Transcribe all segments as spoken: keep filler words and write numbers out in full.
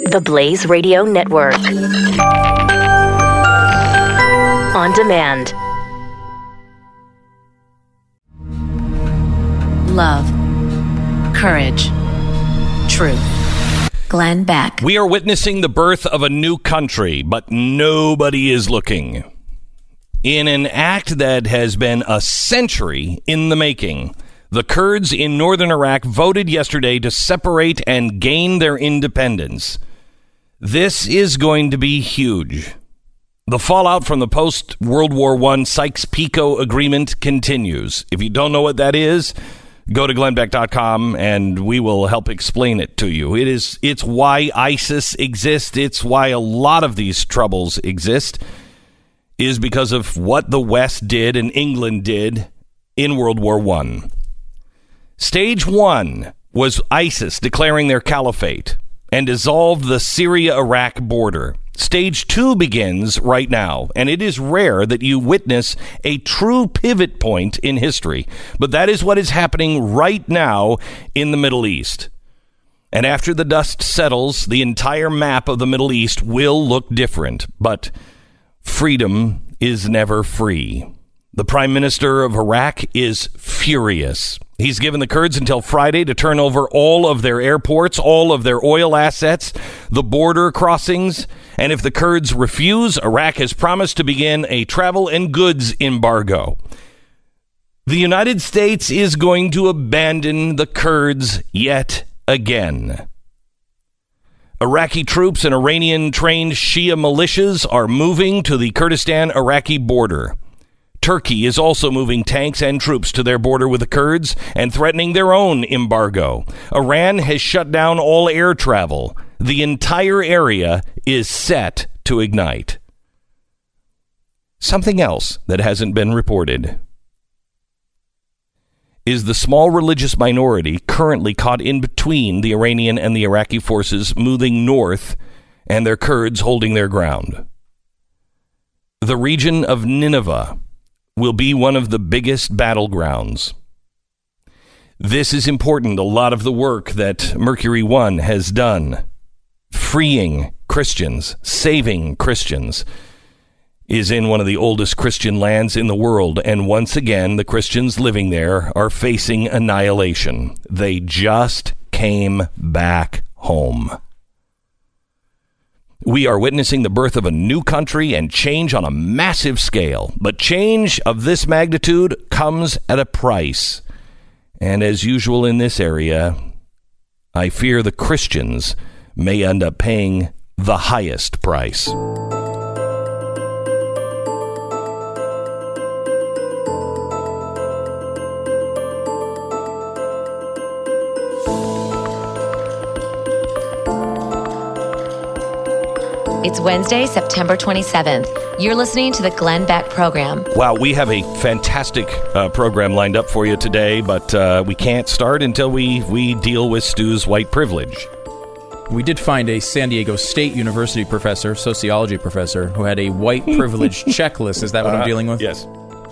The Blaze Radio Network. On demand. Love. Courage. Truth. Glenn Beck. We are witnessing the birth of a new country, but nobody is looking. In an act that has been a century in the making, the Kurds in northern Iraq voted yesterday to separate and gain their independence. This is going to be huge. The fallout from the post-World War One Sykes-Picot Agreement continues. If you don't know what that is, go to glenn beck dot com and we will help explain it to you. It is, it's why ISIS exists. It's why a lot of these troubles exist, is because of what the West did and England did in World War One. Stage one was ISIS declaring their caliphate and dissolved the Syria-Iraq border. Stage two begins right now, and it is rare that you witness a true pivot point in history. But that is what is happening right now in the Middle East. And after the dust settles, the entire map of the Middle East will look different. But freedom is never free. The Prime Minister of Iraq is furious. He's given the Kurds until Friday to turn over all of their airports, all of their oil assets, the border crossings. And if the Kurds refuse, Iraq has promised to begin a travel and goods embargo. The United States is going to abandon the Kurds yet again. Iraqi troops and Iranian-trained Shia militias are moving to the Kurdistan-Iraqi border. Turkey is also moving tanks and troops to their border with the Kurds and threatening their own embargo. Iran has shut down all air travel. The entire area is set to ignite. Something else that hasn't been reported is the small religious minority currently caught in between the Iranian and the Iraqi forces moving north and their Kurds holding their ground. The region of Nineveh will be one of the biggest battlegrounds. This is important. A lot of the work that Mercury One has done, freeing Christians, saving Christians, is in one of the oldest Christian lands in the world. And once again, the Christians living there are facing annihilation. They just came back home. We are witnessing the birth of a new country and change on a massive scale. But change of this magnitude comes at a price. And as usual in this area, I fear the Christians may end up paying the highest price. It's Wednesday, September twenty-seventh. You're listening to the Glenn Beck Program. Wow, we have a fantastic uh, program lined up for you today, but uh, we can't start until we, we deal with Stu's white privilege. We did find a San Diego State University professor, sociology professor, who had a white privilege checklist. Is that what uh, I'm dealing with? Yes.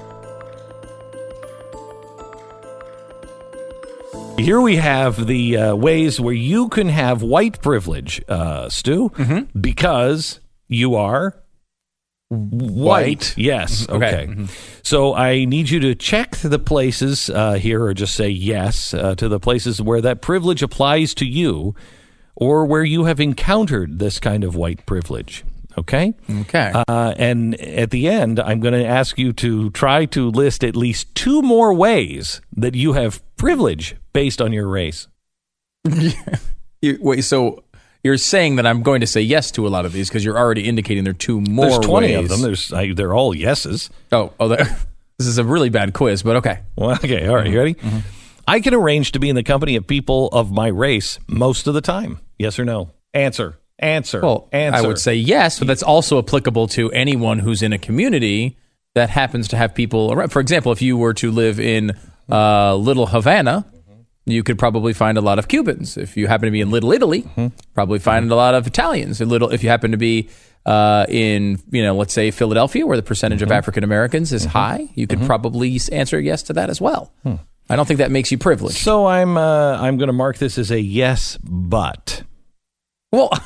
Here we have the uh, ways where you can have white privilege, uh, Stu, mm-hmm. because you are white. white. Yes. Mm-hmm. Okay. okay. Mm-hmm. So I need you to check the places uh, here, or just say yes uh, to the places where that privilege applies to you, or where you have encountered this kind of white privilege. Okay? Okay. Uh, and at the end, I'm going to ask you to try to list at least two more ways that you have privilege based on your race. you, wait, so you're saying that I'm going to say yes to a lot of these because you're already indicating there are two more There's twenty ways. of them. There's, I, they're all yeses. Oh, oh this is a really bad quiz, but okay. Well, okay, all right, you ready? Mm-hmm. I can arrange to be in the company of people of my race most of the time. Yes or no? Answer. Answer. Well, Answer. I would say yes, but that's also applicable to anyone who's in a community that happens to have people around. For example, if you were to live in uh, Little Havana, you could probably find a lot of Cubans. If you happen to be in Little Italy, mm-hmm. probably find a lot of Italians. In Little, if you happen to be uh, in, you know, let's say Philadelphia, where the percentage mm-hmm. of African Americans is mm-hmm. high, you could mm-hmm. probably answer yes to that as well. Hmm. I don't think that makes you privileged. So I'm uh, I'm going to mark this as a yes, but. Well.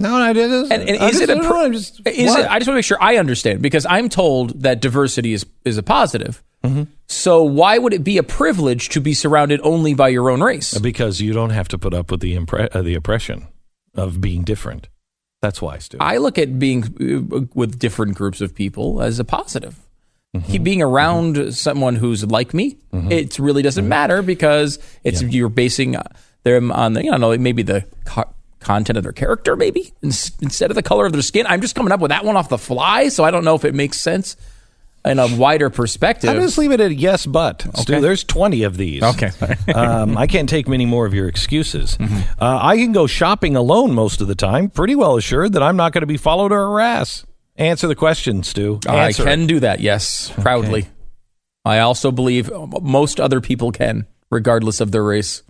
No, I didn't. And, and is it a? Pro- I'm just, is it, I just want to make sure I understand, because I'm told that diversity is is a positive. Mm-hmm. So why would it be a privilege to be surrounded only by your own race? Because you don't have to put up with the impre- uh, the oppression of being different. That's why, Stu. I look at being uh, with different groups of people as a positive. Mm-hmm. Keep being around mm-hmm. someone who's like me, mm-hmm. it really doesn't mm-hmm. matter, because it's yeah. you're basing them on the, you know, maybe the co- content of their character, maybe instead of the color of their skin. I'm just coming up with that one off the fly, so I don't know if it makes sense in a wider perspective. I'll just leave it at yes, but. Okay. Stu, there's twenty of these. Okay. um, I can't take many more of your excuses. Mm-hmm. Uh, I can go shopping alone most of the time, pretty well assured that I'm not going to be followed or harassed. Answer the question, Stu. Answer I can it. do that, yes, proudly. Okay. I also believe most other people can, regardless of their race.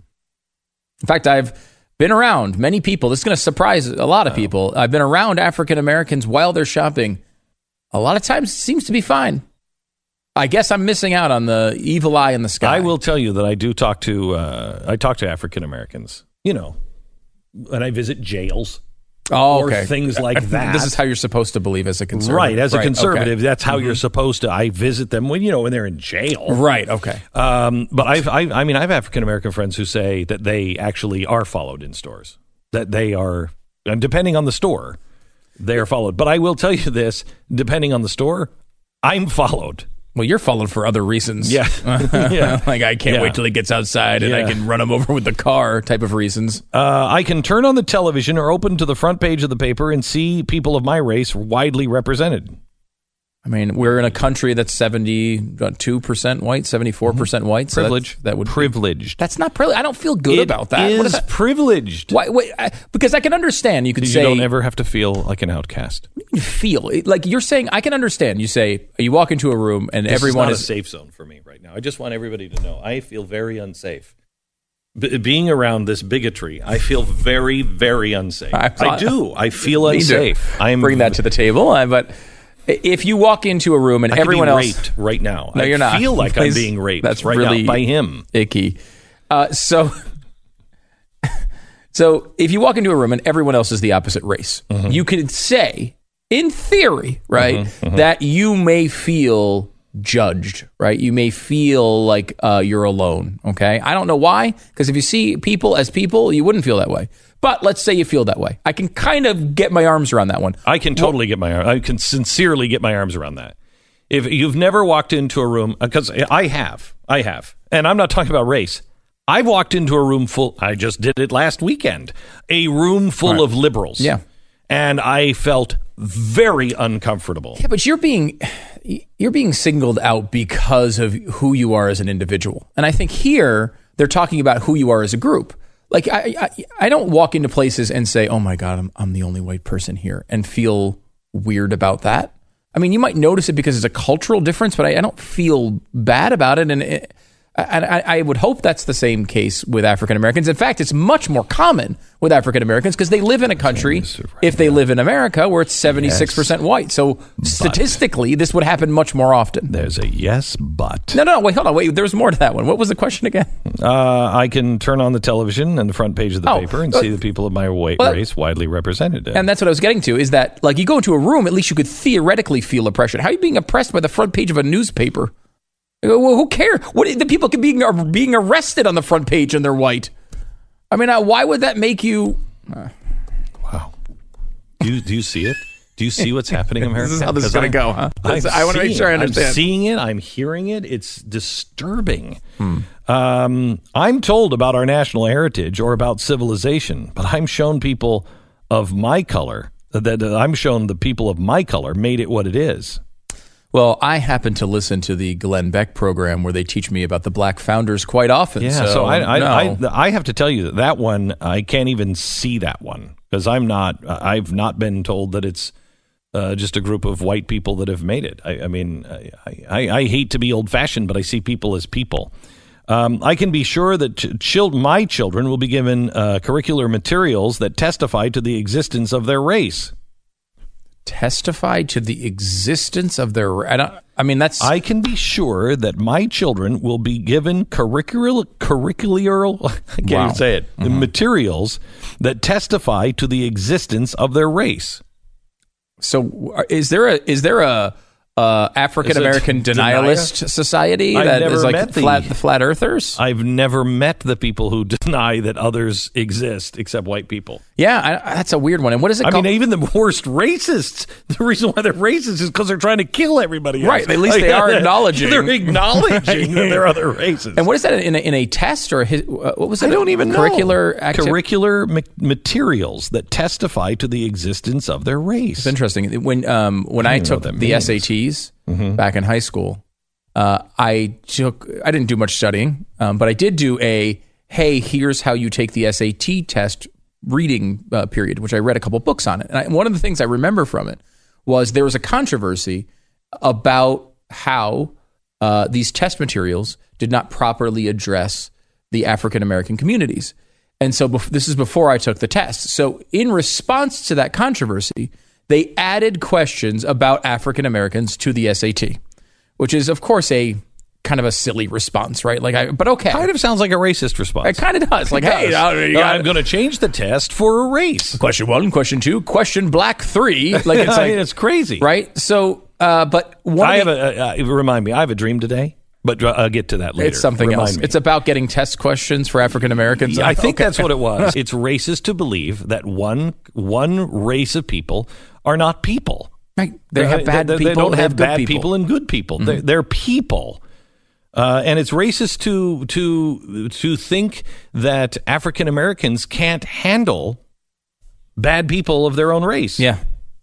In fact, I've been around many people. This is going to surprise a lot of people. I've been around African Americans while they're shopping. A lot of times it seems to be fine. I guess I'm missing out on the evil eye in the sky. I will tell you that I do talk to, uh, I talk to African Americans, you know, when I visit jails. Oh, okay. Or things like that. This is how you're supposed to believe as a conservative. Right, as a right, conservative, okay. that's how mm-hmm. you're supposed to. I visit them when, you know, when they're in jail. Right, okay. Um, but I've, I, I mean, I have African American friends who say that they actually are followed in stores, that they are, and depending on the store, they are followed. But I will tell you this, depending on the store, I'm followed. Well, you're followed for other reasons. Yeah. yeah. Like, I can't yeah. wait till he gets outside and yeah. I can run him over with the car type of reasons. Uh, I can turn on the television or open to the front page of the paper and see people of my race widely represented. I mean, we're in a country that's seventy-two percent white, seventy-four percent white. So Privilege. That would privileged. That's not privileged. I don't feel good it about that. Is what is that? Privileged. Why, wait, I, because I can understand. You could you say you don't ever have to feel like an outcast. You feel like you're saying. I can understand. You say you walk into a room and this everyone is not is a safe zone for me right now. I just want everybody to know I feel very unsafe. B- being around this bigotry, I feel very, very unsafe. I, I do. I feel unsafe. I bring that to the table, uh, but. If you walk into a room and I everyone could be else, raped right now. No, I you're not. feel like Please, I'm being raped. That's right really now by him. Icky. Uh, so, so if you walk into a room and everyone else is the opposite race, mm-hmm. you could say, in theory, right, mm-hmm, mm-hmm. that you may feel judged, right? You may feel like uh, you're alone. Okay, I don't know why, because if you see people as people, you wouldn't feel that way. But let's say you feel that way. I can kind of get my arms around that one. I can totally get my I can sincerely get my arms around that. If you've never walked into a room, because I have, I have, and I'm not talking about race. I've walked into a room full, I just did it last weekend, a room full right. of liberals. Yeah. And I felt very uncomfortable. Yeah, but you're being you're being singled out because of who you are as an individual. And I think here they're talking about who you are as a group. Like, I, I I don't walk into places and say, oh, my God, I'm I'm the only white person here and feel weird about that. I mean, you might notice it because it's a cultural difference, but I, I don't feel bad about it. And it, I, I, I would hope that's the same case with African Americans. In fact, it's much more common with African Americans because they live in a country, if they live in America, where it's seventy-six percent white. So statistically, this would happen much more often. There's a yes, but. No, no, wait, hold on. Wait, there's more to that one. What was the question again? Uh, I can turn on the television and the front page of the oh, paper and uh, see the people of my white well, race widely represented. And that's what I was getting to, is that, like, you go into a room, at least you could theoretically feel oppression. How are you being oppressed by the front page of a newspaper? Well, who cares? What the people could be are being arrested on the front page and they're white. I mean, uh, why would that make you? Uh, wow. Do you, do you see it? Do you see what's happening in America? This is how this is going to go, huh? I want to make sure I understand. I'm seeing it. I'm hearing it. It's disturbing. Hmm. Um, I'm told about our national heritage or about civilization, but I'm shown people of my color, that uh, I'm shown the people of my color made it what it is. Well, I happen to listen to the Glenn Beck program where they teach me about the black founders quite often. Yeah, so, so I, I, no. I, I have to tell you that, that one, I can't even see that one because I'm not, I've not been told that it's uh, just a group of white people that have made it. I, I mean, I, I, I hate to be old-fashioned, but I see people as people. Um, I can be sure that ch- chil- my children will be given uh, curricular materials that testify to the existence of their race. testify to the existence of their. I, don't, I mean, that's. I can be sure that my children will be given curricular, curricular, I can't Wow. even say it, Mm-hmm. materials that testify to the existence of their race. So, is there a is there a uh, African American Is it denialist denier? society I've that never is like met the- flat the flat earthers? I've never met the people who deny that others exist except white people. Yeah, I, that's a weird one. And what is it I called? mean, even the worst racists, the reason why they're racist is because they're trying to kill everybody else. Right, at least they are acknowledging. They're acknowledging that there are other races. and what is that in a, in a test or a, his- uh, what was it? I don't even curricular know. acti- Curricular ma- materials that testify to the existence of their race. It's interesting. When um, when I, I don't even know took what that the means. S A Ts Mm-hmm. back in high school, uh, I took I didn't do much studying, um, but I did do a hey, here's how you take the S A T test reading uh, period, which I read a couple books on it. And I, one of the things I remember from it was there was a controversy about how uh, these test materials did not properly address the African American communities. And so bef- this is before I took the test. So in response to that controversy, they added questions about African Americans to the S A T, which is, of course, a kind of a silly response, right? Like, I, but okay. Kind of sounds like a racist response. It kind of does. Like, It hey, does. now you got- I'm going to change the test for a race. question one, question two, question black three. Like, it's I like, mean, it's crazy. right? So, uh, but one I of have the- a, uh, uh, remind me, I have a dream today, but uh, I'll get to that later. it's something Remind else. me. It's about getting test questions for African Americans. I think Okay. that's what it was. It's racist to believe that one one race of people are not people. Right. They have bad they, people. They don't they have good bad people. and good people. Mm-hmm. They're, they're people. Uh, and it's racist to to to think that African Americans can't handle bad people of their own race. Yeah.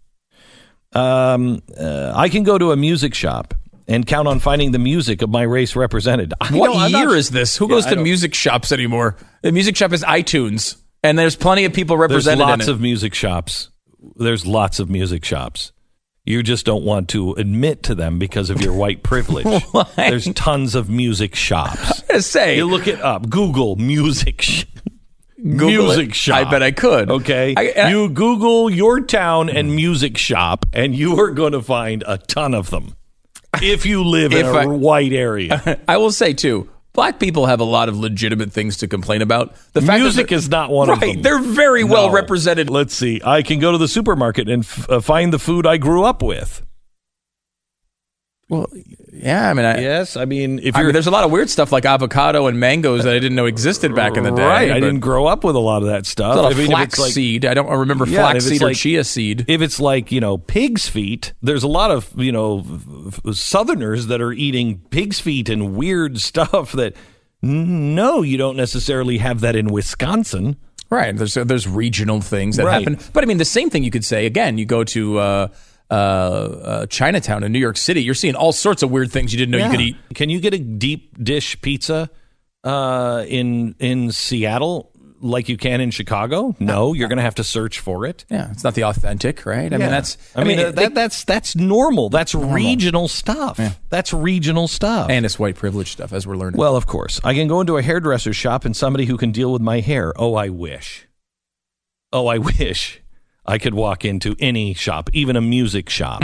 Um, uh, I can go to a music shop and count on finding the music of my race represented. I What know, I'm not- year is this? Who Yeah, goes I to don't- music shops anymore? The music shop is iTunes, and there's plenty of people There's represented lots in it. of music shops. There's lots of music shops. You just don't want to admit to them because of your white privilege. Why? There's tons of music shops. I'm gonna say, You look it up. Google music sh- Google music it. shop. I bet I could. Okay. I- I- you Google your town and music shop, and you are going to find a ton of them. If you live in If a I- white area. I will say too, black people have a lot of legitimate things to complain about. The fact Music that- is not one of right, them. they're very well No. represented. Let's see. I can go to the supermarket and f- uh, find the food I grew up with. Well, yeah, I mean, I, Yes, I mean, if I you're mean, there's a lot of weird stuff like avocado and mangoes that I didn't know existed back in the day. right, I but didn't grow up with a lot of that stuff. there's a lot I of mean, if flax it's like- seed. I don't remember Yeah, flax if it's seed or like- chia seed. If it's like, you know, pig's feet, there's a lot of, you know, f- f- Southerners that are eating pig's feet and weird stuff that, n- no, you don't necessarily have that in Wisconsin. Right. There's there's regional things that Right. happen. But I mean, the same thing you could say, again, you go to uh, uh, uh, Chinatown in New York City, you're seeing all sorts of weird things you didn't know you could eat. Can you get a deep dish pizza uh, in in Seattle like you can in Chicago? No, you're going to have to search for it. Yeah, it's not the authentic, right? I mean, Yeah. that's. I mean, it- that, that's that's normal. That's regional stuff. That's regional stuff. and it's white privilege stuff, as we're learning. Well, of course, I can go into a hairdresser's shop and somebody who can deal with my hair. Oh, I wish. Oh, I wish I could walk into any shop, even a music shop,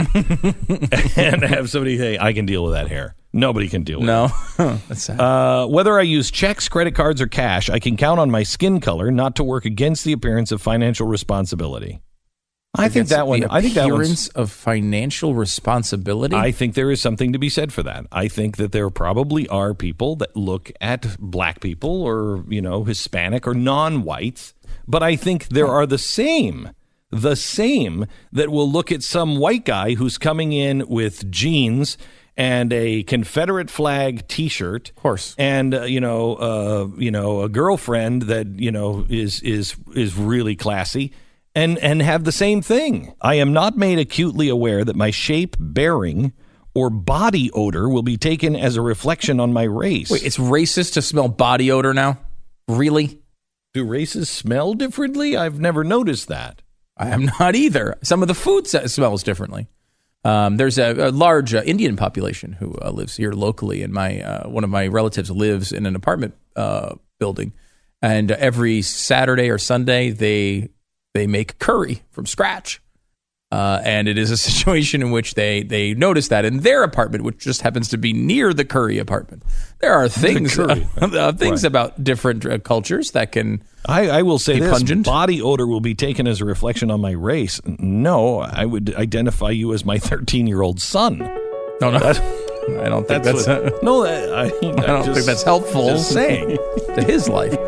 and have somebody say, "I can deal with that hair." Nobody can deal with no, it. that's sad. Uh, whether I use checks, credit cards, or cash, I can count on my skin color not to work against the appearance of financial responsibility. I think Against that one. The I think that one's. appearance of financial responsibility. I think there is something to be said for that. I think that there probably are people that look at black people or, you know, Hispanic or non-whites, but I think there are the same, the same that will look at some white guy who's coming in with jeans and a Confederate flag T-shirt, Of course. and uh, you know, uh, you know, a girlfriend that you know is is is really classy. And and have the same thing. I am not made acutely aware that my shape, bearing, or body odor will be taken as a reflection on my race. Wait, it's racist to smell body odor now? Really? Do races smell differently? I've never noticed that. I am not either. Some of the food s- smells differently. Um, there's a, a large uh, Indian population who uh, lives here locally, and my uh, one of my relatives lives in an apartment uh, building. And every Saturday or Sunday, they they make curry from scratch. Uh, and it is a situation in which they, they notice that in their apartment, which just happens to be near the Curry apartment. There are things uh, uh, things right. about different uh, cultures that can I, I will say be this, pungent. Body odor will be taken as a reflection on my race. No, I would identify you as my thirteen-year-old son. No, no. That, I don't think that's... that's what, uh, no, I, I, I don't just, think that's helpful. Just saying. To his life.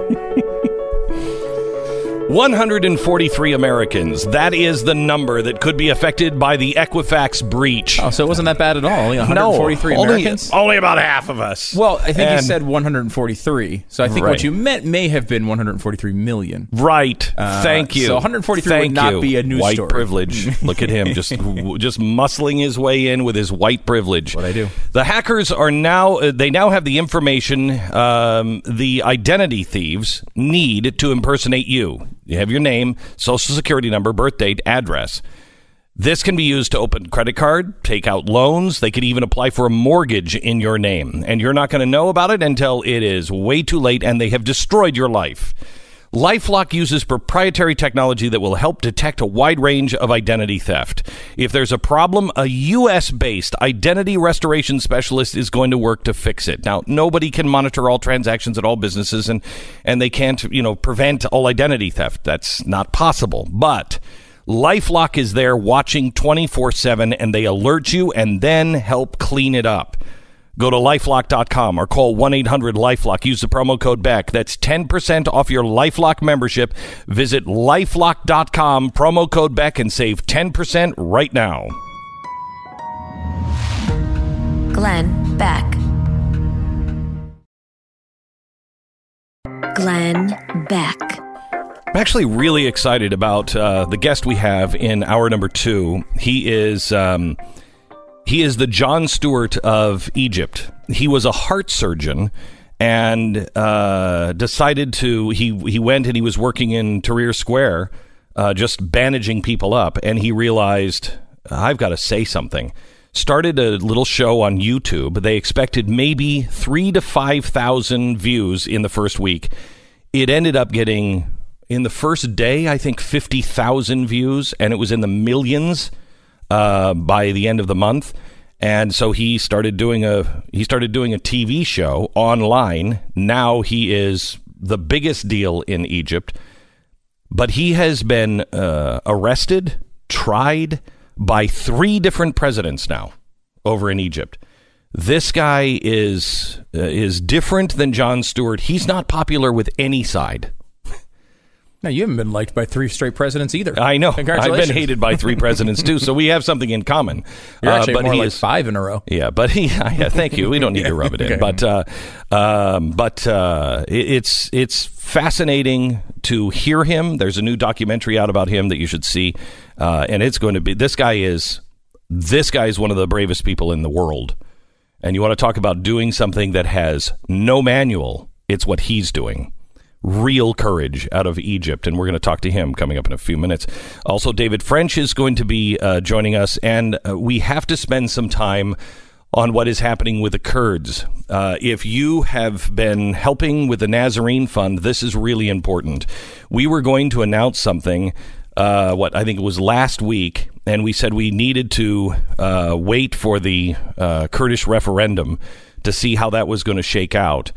one hundred forty-three Americans. That is the number that could be affected by the Equifax breach. Oh, so it wasn't that bad at all. Only one hundred forty-three no, Americans? Only, only about half of us. Well, I think and, you said one hundred forty-three. So I think right. what you meant may have been one hundred forty-three million. Right. Uh, Thank you. So one hundred forty-three Thank would not you. be a news white story. Privilege. Look at him just just muscling his way in with his white privilege. What I do. The hackers are now, uh, they now have the information um, the identity thieves need to impersonate you. You have your name, social security number, birth date, address. This can be used to open credit card, take out loans. They could even apply for a mortgage in your name. And you're not going to know about it until it is way too late and they have destroyed your life. LifeLock uses proprietary technology that will help detect a wide range of identity theft. If there's a problem, a U S-based identity restoration specialist is going to work to fix it. Now, nobody can monitor all transactions at all businesses, and, and they can't, you know, prevent all identity theft. That's not possible. But LifeLock is there watching twenty-four seven, and they alert you and then help clean it up. Go to lifelock dot com or call one eight hundred lifelock. Use the promo code Beck. That's ten percent off your LifeLock membership. Visit lifelock dot com, promo code Beck, and save ten percent right now. Glenn Beck. Glenn Beck. I'm actually really excited about uh, the guest we have in hour number two. He is... Um, He is the Jon Stewart of Egypt. He was a heart surgeon and uh, decided to, he, he went and he was working in Tahrir Square, uh, just bandaging people up. And he realized, I've got to say something. Started a little show on YouTube. They expected maybe three to five thousand views in the first week. It ended up getting, in the first day, I think fifty thousand views, and it was in the millions Uh, by the end of the month. And so he started doing a he started doing a T V show online. Now he is the biggest deal in Egypt. But he has been uh, arrested, tried by three different presidents now over in Egypt. This guy is uh, is different than Jon Stewart. He's not popular with any side. No, you haven't been liked by three straight presidents either. I know. Congratulations. I've been hated by three presidents, too, so we have something in common. You're actually uh, but more he like is, five in a row. Yeah, but he, yeah, thank you. We don't need to rub it in. Okay. But uh, um, but uh, it, it's it's fascinating to hear him. There's a new documentary out about him that you should see. Uh, and it's going to be, this guy is, this guy is one of the bravest people in the world. And you want to talk about doing something that has no manual, it's what he's doing. Real courage out of Egypt, and we're going to talk to him coming up in a few minutes. Also, David French is going to be uh, joining us, and uh, we have to spend some time on what is happening with the Kurds. Uh, if you have been helping with the Nazarene Fund, this is really important. We were going to announce something, uh, what I think it was last week, and we said we needed to uh, wait for the uh, Kurdish referendum to see how that was going to shake out.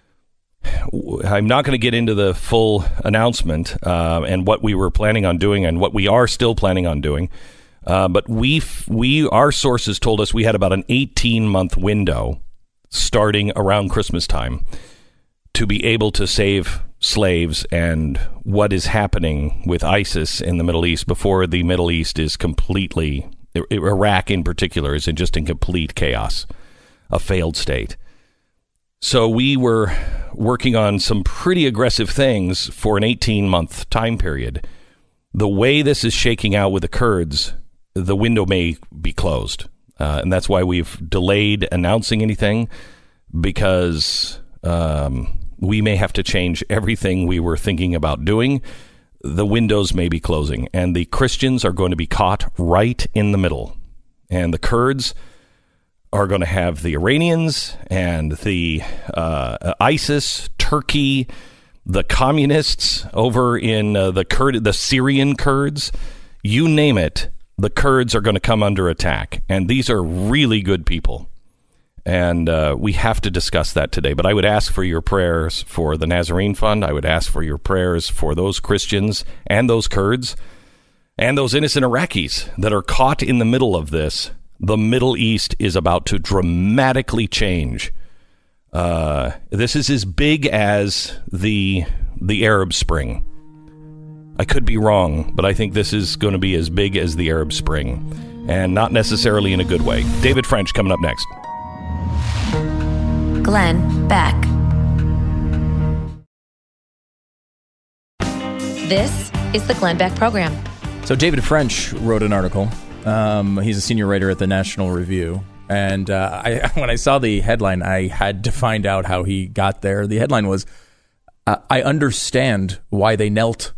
I'm not going to get into the full announcement uh, and what we were planning on doing and what we are still planning on doing. Uh, but we, we, our sources told us we had about an eighteen month window starting around Christmas time to be able to save slaves and what is happening with ISIS in the Middle East before the Middle East is completely, Iraq in particular, is in just in complete chaos, a failed state. So we were working on some pretty aggressive things for an eighteen month time period. The way this is shaking out with the Kurds, the window may be closed. Uh, and that's why we've delayed announcing anything, because um, we may have to change everything we were thinking about doing. The windows may be closing, and the Christians are going to be caught right in the middle. And the Kurds are going to have the Iranians and the uh, ISIS, Turkey, the communists over in uh, the Kurd, the Syrian Kurds, you name it. the Kurds are going to come under attack. And these are really good people. And uh, we have to discuss that today. But I would ask for your prayers for the Nazarene Fund. I would ask for your prayers for those Christians and those Kurds and those innocent Iraqis that are caught in the middle of this. The Middle East is about to dramatically change. Uh, this is as big as the the Arab Spring. I could be wrong, but I think this is going to be as big as the Arab Spring, and not necessarily in a good way. David French coming up next. Glenn Beck. This is the Glenn Beck Program. So David French wrote an article. Um, he's a senior writer at the National Review. And uh, I, when I saw the headline, I had to find out how he got there. The headline was, uh, I understand why they knelt.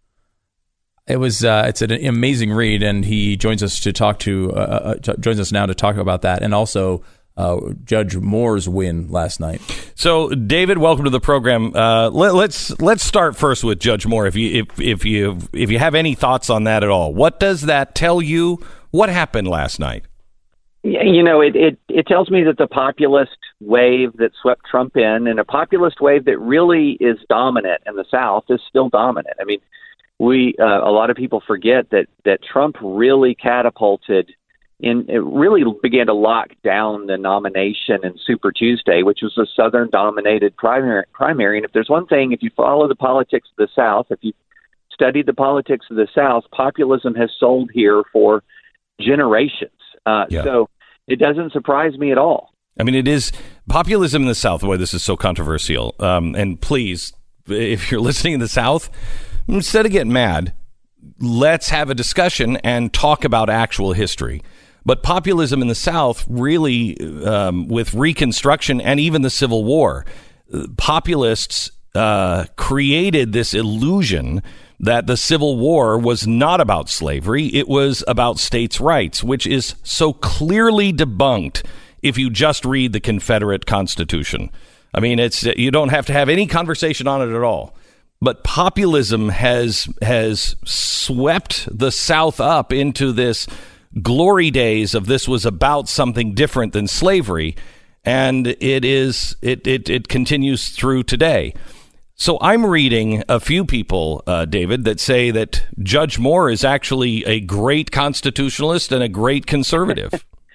It was uh, it's an amazing read, and he joins us to talk to uh, uh, joins us now to talk about that, and also uh, Judge Moore's win last night. So, David, welcome to the program. Uh, let, let's let's start first with Judge Moore. If you if if you if you have any thoughts on that at all, what does that tell you? What happened last night? You know, it, it, it tells me that the populist wave that swept Trump in, and a populist wave that really is dominant in the South, is still dominant. I mean, we uh, a lot of people forget that that Trump really catapulted in, it really began to lock down the nomination in Super Tuesday, which was a Southern-dominated primary. primary. And if there's one thing, if you follow the politics of the South, if you study the politics of the South, populism has sold here for generations. Uh, yeah. So it doesn't surprise me at all. I mean, it is populism in the South. Boy, this is so controversial. Um, and please, if you're listening in the South, instead of getting mad, let's have a discussion and talk about actual history. But populism in the South really, um, with Reconstruction and even the Civil War, populists uh, created this illusion that the Civil War was not about slavery. It was about states' rights, which is so clearly debunked if you just read the Confederate Constitution. I mean, it's you don't have to have any conversation on it at all. But populism has has swept the South up into this glory days of this was about something different than slavery, and it is it it, it continues through today. So I'm reading a few people, uh, David, that say that Judge Moore is actually a great constitutionalist and a great conservative.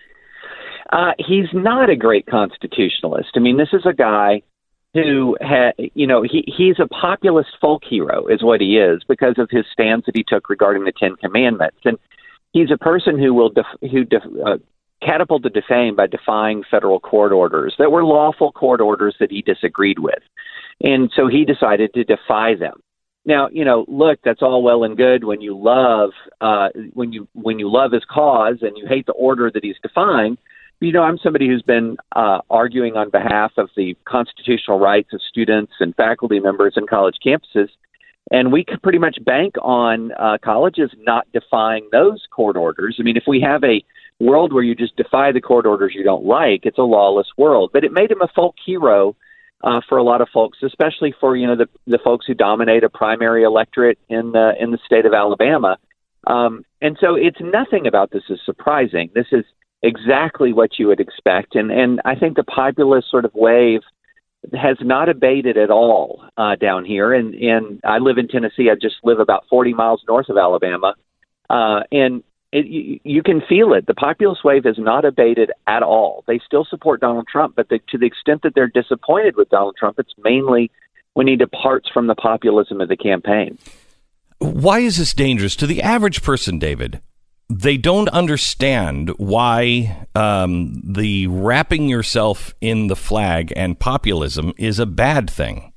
uh, he's not a great constitutionalist. I mean, this is a guy who, ha- you know, he, he's a populist folk hero is what he is because of his stance that he took regarding the Ten Commandments. And he's a person who will def- who def- uh, catapulted to fame by defying federal court orders that were lawful court orders that he disagreed with. And so he decided to defy them. Now, you know, look, that's all well and good when you love uh, when you when you love his cause and you hate the order that he's defying. You know, I'm somebody who's been uh, arguing on behalf of the constitutional rights of students and faculty members in college campuses. And we could pretty much bank on uh, colleges not defying those court orders. I mean, if we have a world where you just defy the court orders you don't like, it's a lawless world. But it made him a folk hero uh, for a lot of folks, especially for, you know, the, the folks who dominate a primary electorate in the, in the state of Alabama. Um, and so it's nothing about this is surprising. This is exactly what you would expect. And, and I think the populist sort of wave has not abated at all uh, down here. And, and I live in Tennessee. I just live about forty miles north of Alabama. Uh, and it, you, you can feel it. The populist wave has not abated at all. They still support Donald Trump, but the, to the extent that they're disappointed with Donald Trump, it's mainly when he departs from the populism of the campaign. Why is this dangerous to the average person, David? They don't understand why um, the wrapping yourself in the flag and populism is a bad thing.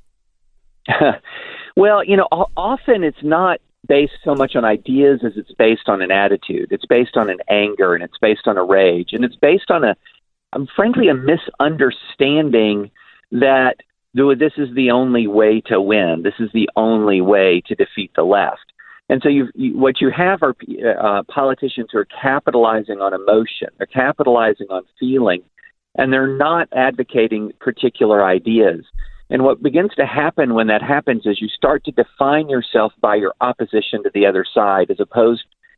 Well, you know, often it's not based so much on ideas as it's based on an attitude. It's based on an anger, and it's based on a rage, and it's based on a, um, frankly, a misunderstanding that this is the only way to win. This is the only way to defeat the left. And so you, you, what you have are uh, politicians who are capitalizing on emotion, they're capitalizing on feeling, and they're not advocating particular ideas. And what begins to happen when that happens is you start to define yourself by your opposition to the other side as opposed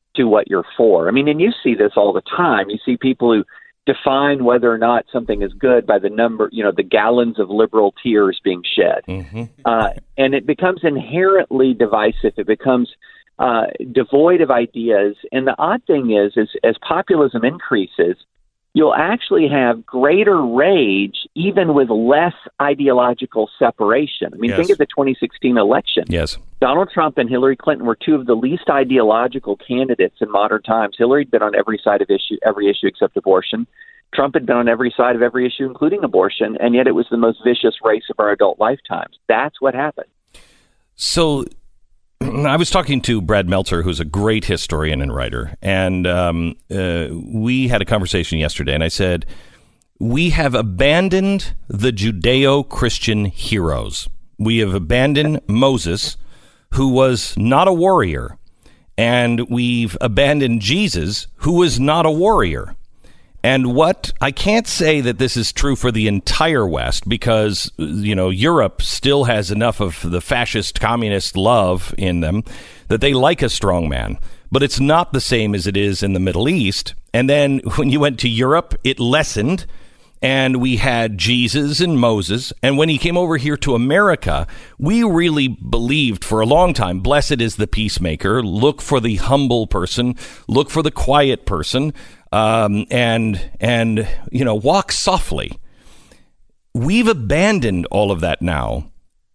to what you're for. I mean, and you see this all the time. You see people who define whether or not something is good by the number, you know, the gallons of liberal tears being shed. Mm-hmm. Uh, and it becomes inherently divisive. It becomes uh, devoid of ideas. And the odd thing is, is as populism increases, you'll actually have greater rage even with less ideological separation. I mean, yes. Think of the twenty sixteen election. Yes. Donald Trump and Hillary Clinton were two of the least ideological candidates in modern times. Hillary had been on every side of issue, every issue except abortion. Trump had been on every side of every issue, including abortion, and yet it was the most vicious race of our adult lifetimes. That's what happened. So I was talking to Brad Meltzer, who's a great historian and writer, and um, uh, we had a conversation yesterday, and I said, we have abandoned the Judeo-Christian heroes. We have abandoned Moses, who was not a warrior, and we've abandoned Jesus, who was not a warrior. And what I can't say that this is true for the entire West, because, you know, Europe still has enough of the fascist communist love in them that they like a strong man. But it's not the same as it is in the Middle East. And then when you went to Europe, it lessened. And we had Jesus and Moses. And when he came over here to America, we really believed for a long time, blessed is the peacemaker. Look for the humble person. Look for the quiet person. Um, and, and, you know, walk softly. We've abandoned all of that now.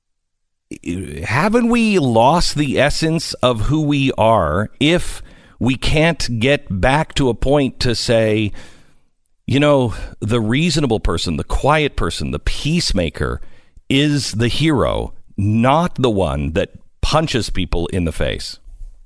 Haven't we lost the essence of who we are if we can't get back to a point to say, you know, the reasonable person, the quiet person, the peacemaker is the hero, not the one that punches people in the face?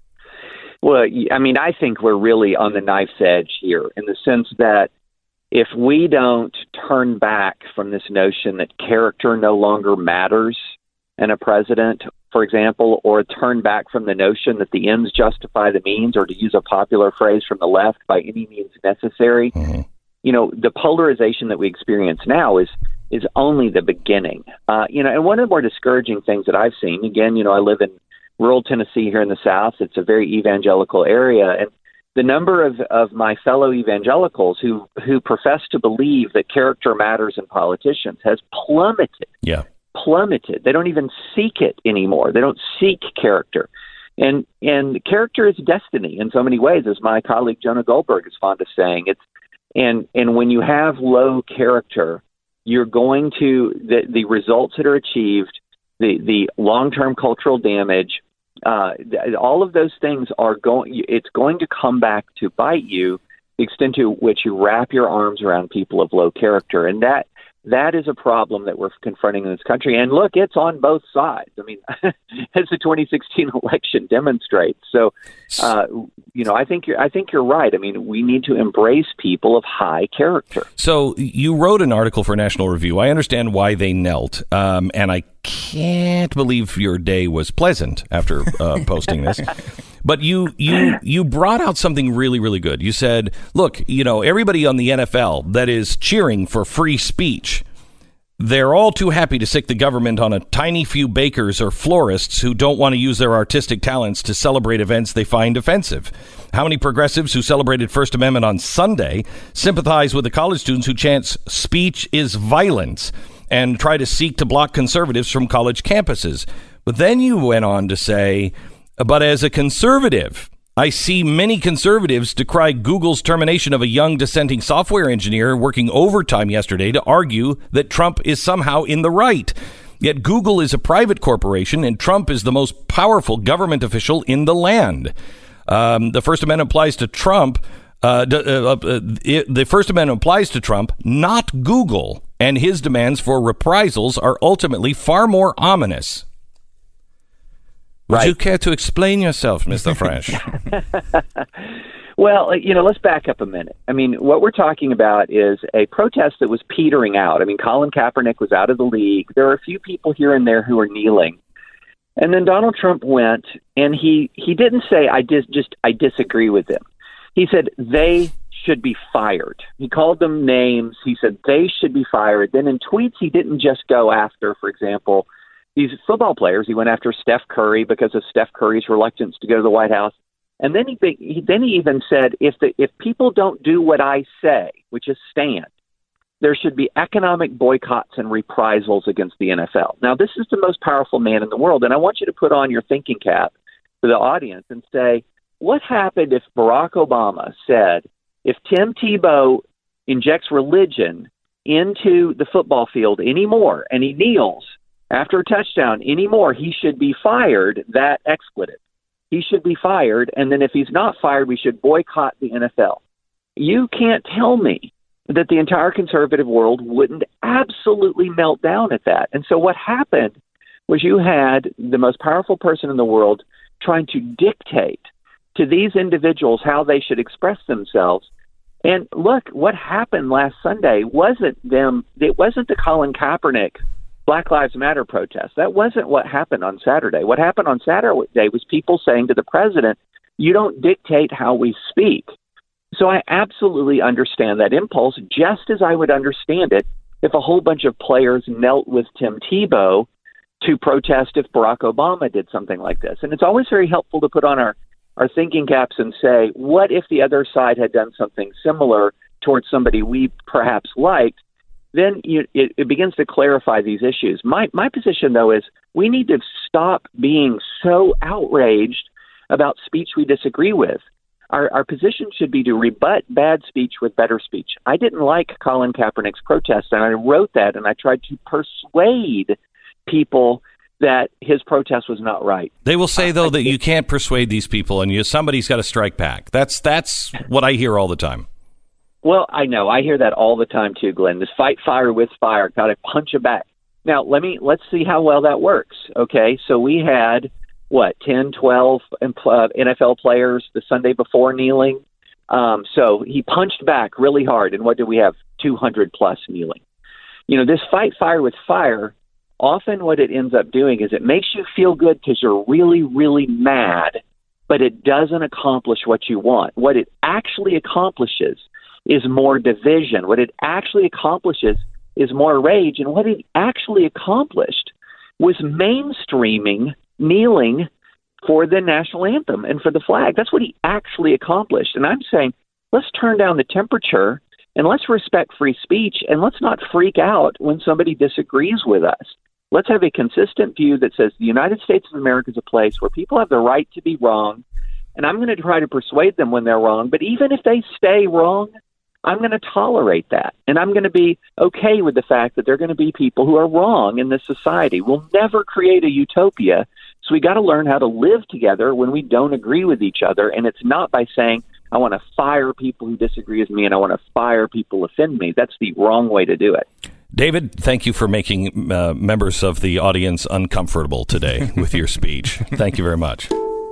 Well, I mean, I think we're really on the knife's edge here in the sense that if we don't turn back from this notion that character no longer matters in a president, for example, or turn back from the notion that the ends justify the means, or to use a popular phrase from the left, by any means necessary, mm-hmm. you know, the polarization that we experience now is is only the beginning. Uh, you know, and one of the more discouraging things that I've seen, again, you know, I live in rural Tennessee here in the South. It's a very evangelical area. And the number of, of my fellow evangelicals who, who profess to believe that character matters in politicians has plummeted. Yeah. Plummeted. They don't even seek it anymore. They don't seek character. And and character is destiny in so many ways, as my colleague Jonah Goldberg is fond of saying. It's and and when you have low character, you're going to the, the results that are achieved, the, the long-term cultural damage, Uh, all of those things are going, it's going to come back to bite you, the extent to which you wrap your arms around people of low character. And that that is a problem that we're confronting in this country. And look, it's on both sides. I mean, as the twenty sixteen election demonstrates. So, uh, you know, I think you're, I think you're right. I mean, we need to embrace people of high character. So you wrote an article for National Review. I understand why they knelt. Um, and I can't believe your day was pleasant after uh, posting this. But you you you brought out something really, really good. You said, look, you know, everybody on the N F L that is cheering for free speech, they're all too happy to sick the government on a tiny few bakers or florists who don't want to use their artistic talents to celebrate events they find offensive. How many progressives who celebrated First Amendment on Sunday sympathize with the college students who chant speech is violence and try to seek to block conservatives from college campuses? But then you went on to say, but as a conservative, I see many conservatives decry Google's termination of a young dissenting software engineer working overtime yesterday to argue that Trump is somehow in the right. Yet Google is a private corporation and Trump is the most powerful government official in the land. Um, the First Amendment applies to Trump. Uh, uh, uh, it, the First Amendment applies to Trump, not Google, and his demands for reprisals are ultimately far more ominous. Would right. you care to explain yourself, Mister Fresh? Well, you know, let's back up a minute. I mean, what we're talking about is a protest that was petering out. I mean, Colin Kaepernick was out of the league. There are a few people here and there who are kneeling. And then Donald Trump went, and he, he didn't say, I dis- just I disagree with them. He said they should be fired. He called them names. He said they should be fired. Then in tweets, he didn't just go after, for example, these football players. He went after Steph Curry because of Steph Curry's reluctance to go to the White House. And then he, he then he even said, if the if people don't do what I say, which is stand, there should be economic boycotts and reprisals against the N F L. Now, this is the most powerful man in the world, and I want you to put on your thinking cap for the audience and say, what happened if Barack Obama said, if Tim Tebow injects religion into the football field anymore and he kneels after a touchdown anymore, he should be fired, that expletive. He should be fired, and then if he's not fired, we should boycott the N F L. You can't tell me that the entire conservative world wouldn't absolutely melt down at that. And so what happened was you had the most powerful person in the world trying to dictate to these individuals how they should express themselves. And look, what happened last Sunday wasn't them, it wasn't the Colin Kaepernick Black Lives Matter protest. That wasn't what happened on Saturday. What happened on Saturday was people saying to the president, you don't dictate how we speak. So I absolutely understand that impulse, just as I would understand it if a whole bunch of players knelt with Tim Tebow to protest if Barack Obama did something like this. And it's always very helpful to put on our, our thinking caps and say, what if the other side had done something similar towards somebody we perhaps liked? Then you, it, it begins to clarify these issues. My, my position, though, is we need to stop being so outraged about speech we disagree with. Our, our position should be to rebut bad speech with better speech. I didn't like Colin Kaepernick's protest, and I wrote that, and I tried to persuade people that his protest was not right. They will say, though, that you can't persuade these people, and you somebody's got to strike back. That's that's what I hear all the time. Well, I know. I hear that all the time, too, Glenn. This fight fire with fire, got to punch it back. Now, let me let's see how well that works, okay? So we had what, ten, twelve N F L players the Sunday before kneeling. Um, so he punched back really hard. And what do we have? two hundred plus kneeling. You know, this fight fire with fire, often what it ends up doing is it makes you feel good because you're really, really mad, but it doesn't accomplish what you want. What it actually accomplishes is more division. What it actually accomplishes is more rage. And what it actually accomplished was mainstreaming kneeling for the national anthem and for the flag. That's what he actually accomplished. And I'm saying, let's turn down the temperature and let's respect free speech, and let's not freak out when somebody disagrees with us. Let's have a consistent view that says the United States of America is a place where people have the right to be wrong, and I'm going to try to persuade them when they're wrong. But even if they stay wrong, I'm going to tolerate that, and I'm going to be okay with the fact that there are going to be people who are wrong in this society. We'll never create a utopia, so we got to learn how to live together when we don't agree with each other, and it's not by saying, I want to fire people who disagree with me and I want to fire people who offend me. That's the wrong way to do it. David, thank you for making uh, members of the audience uncomfortable today with your speech. Thank you very much.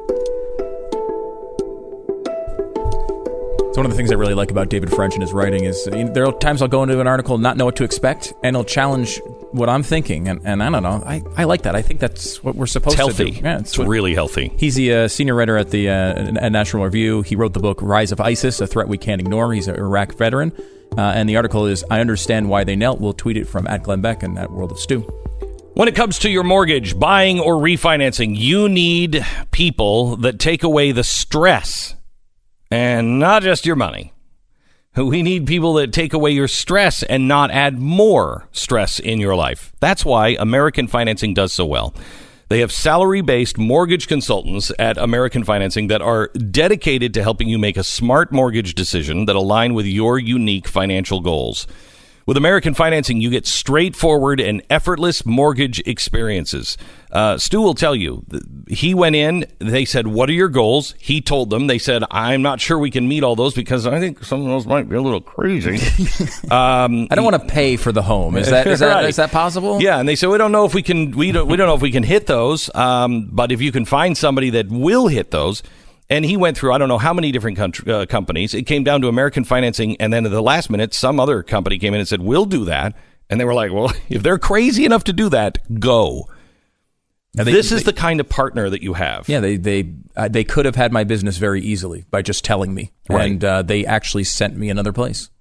One of the things I really like about David French and his writing is you know, there are times I'll go into an article and not know what to expect, and he'll challenge what I'm thinking. And, and I don't know. I, I like that. I think that's what we're supposed it's to healthy. do. Yeah, it's what, really healthy. He's the uh, senior writer at the uh, National Review. He wrote the book Rise of ISIS, A Threat We Can't Ignore. He's an Iraq veteran. Uh, and the article is, I understand why they knelt. We'll tweet it from at Glenn Beck and at World of Stu. When it comes to your mortgage, buying or refinancing, you need people that take away the stress and not just your money. We need people that take away your stress and not add more stress in your life. That's why American Financing does so well. They have salary-based mortgage consultants at American Financing that are dedicated to helping you make a smart mortgage decision that align with your unique financial goals. With American Financing, you get straightforward and effortless mortgage experiences. Uh, Stu will tell you, he went in, they said, what are your goals? He told them, they said, I'm not sure we can meet all those because I think some of those might be a little crazy. um, I don't want to pay for the home. Is that is that, right. is that possible? Yeah, and they said, we don't know if we can, we don't, we don't know if we can hit those, um, but if you can find somebody that will hit those. And he went through, I don't know how many different country, uh, companies. It came down to American Financing. And then at the last minute, some other company came in and said, we'll do that. And they were like, well, if they're crazy enough to do that, go. They, this is they, the kind of partner that you have. Yeah, they they uh, they could have had my business very easily by just telling me. Right. And uh, they actually sent me another place. Because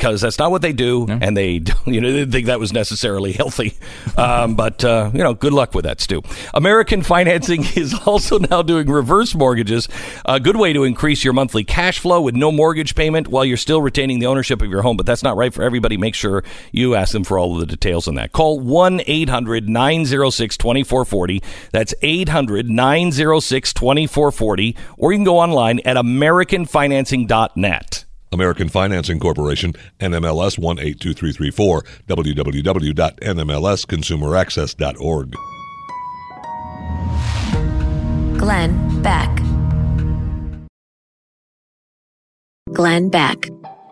because that's not what they do, no. and they you know didn't think that was necessarily healthy. Um, but uh, you know, good luck with that, Stu. American Financing is also now doing reverse mortgages, a good way to increase your monthly cash flow with no mortgage payment while you're still retaining the ownership of your home. But that's not right for everybody. Make sure you ask them for all of the details on that. Call one eight hundred nine oh six two four four oh. That's eight hundred nine oh six two four four oh, or you can go online at american financing dot net. American Financing Corporation, N M L S one eight two three three four, w w w dot n m l s consumer access dot org. Glenn Beck. Glenn Beck.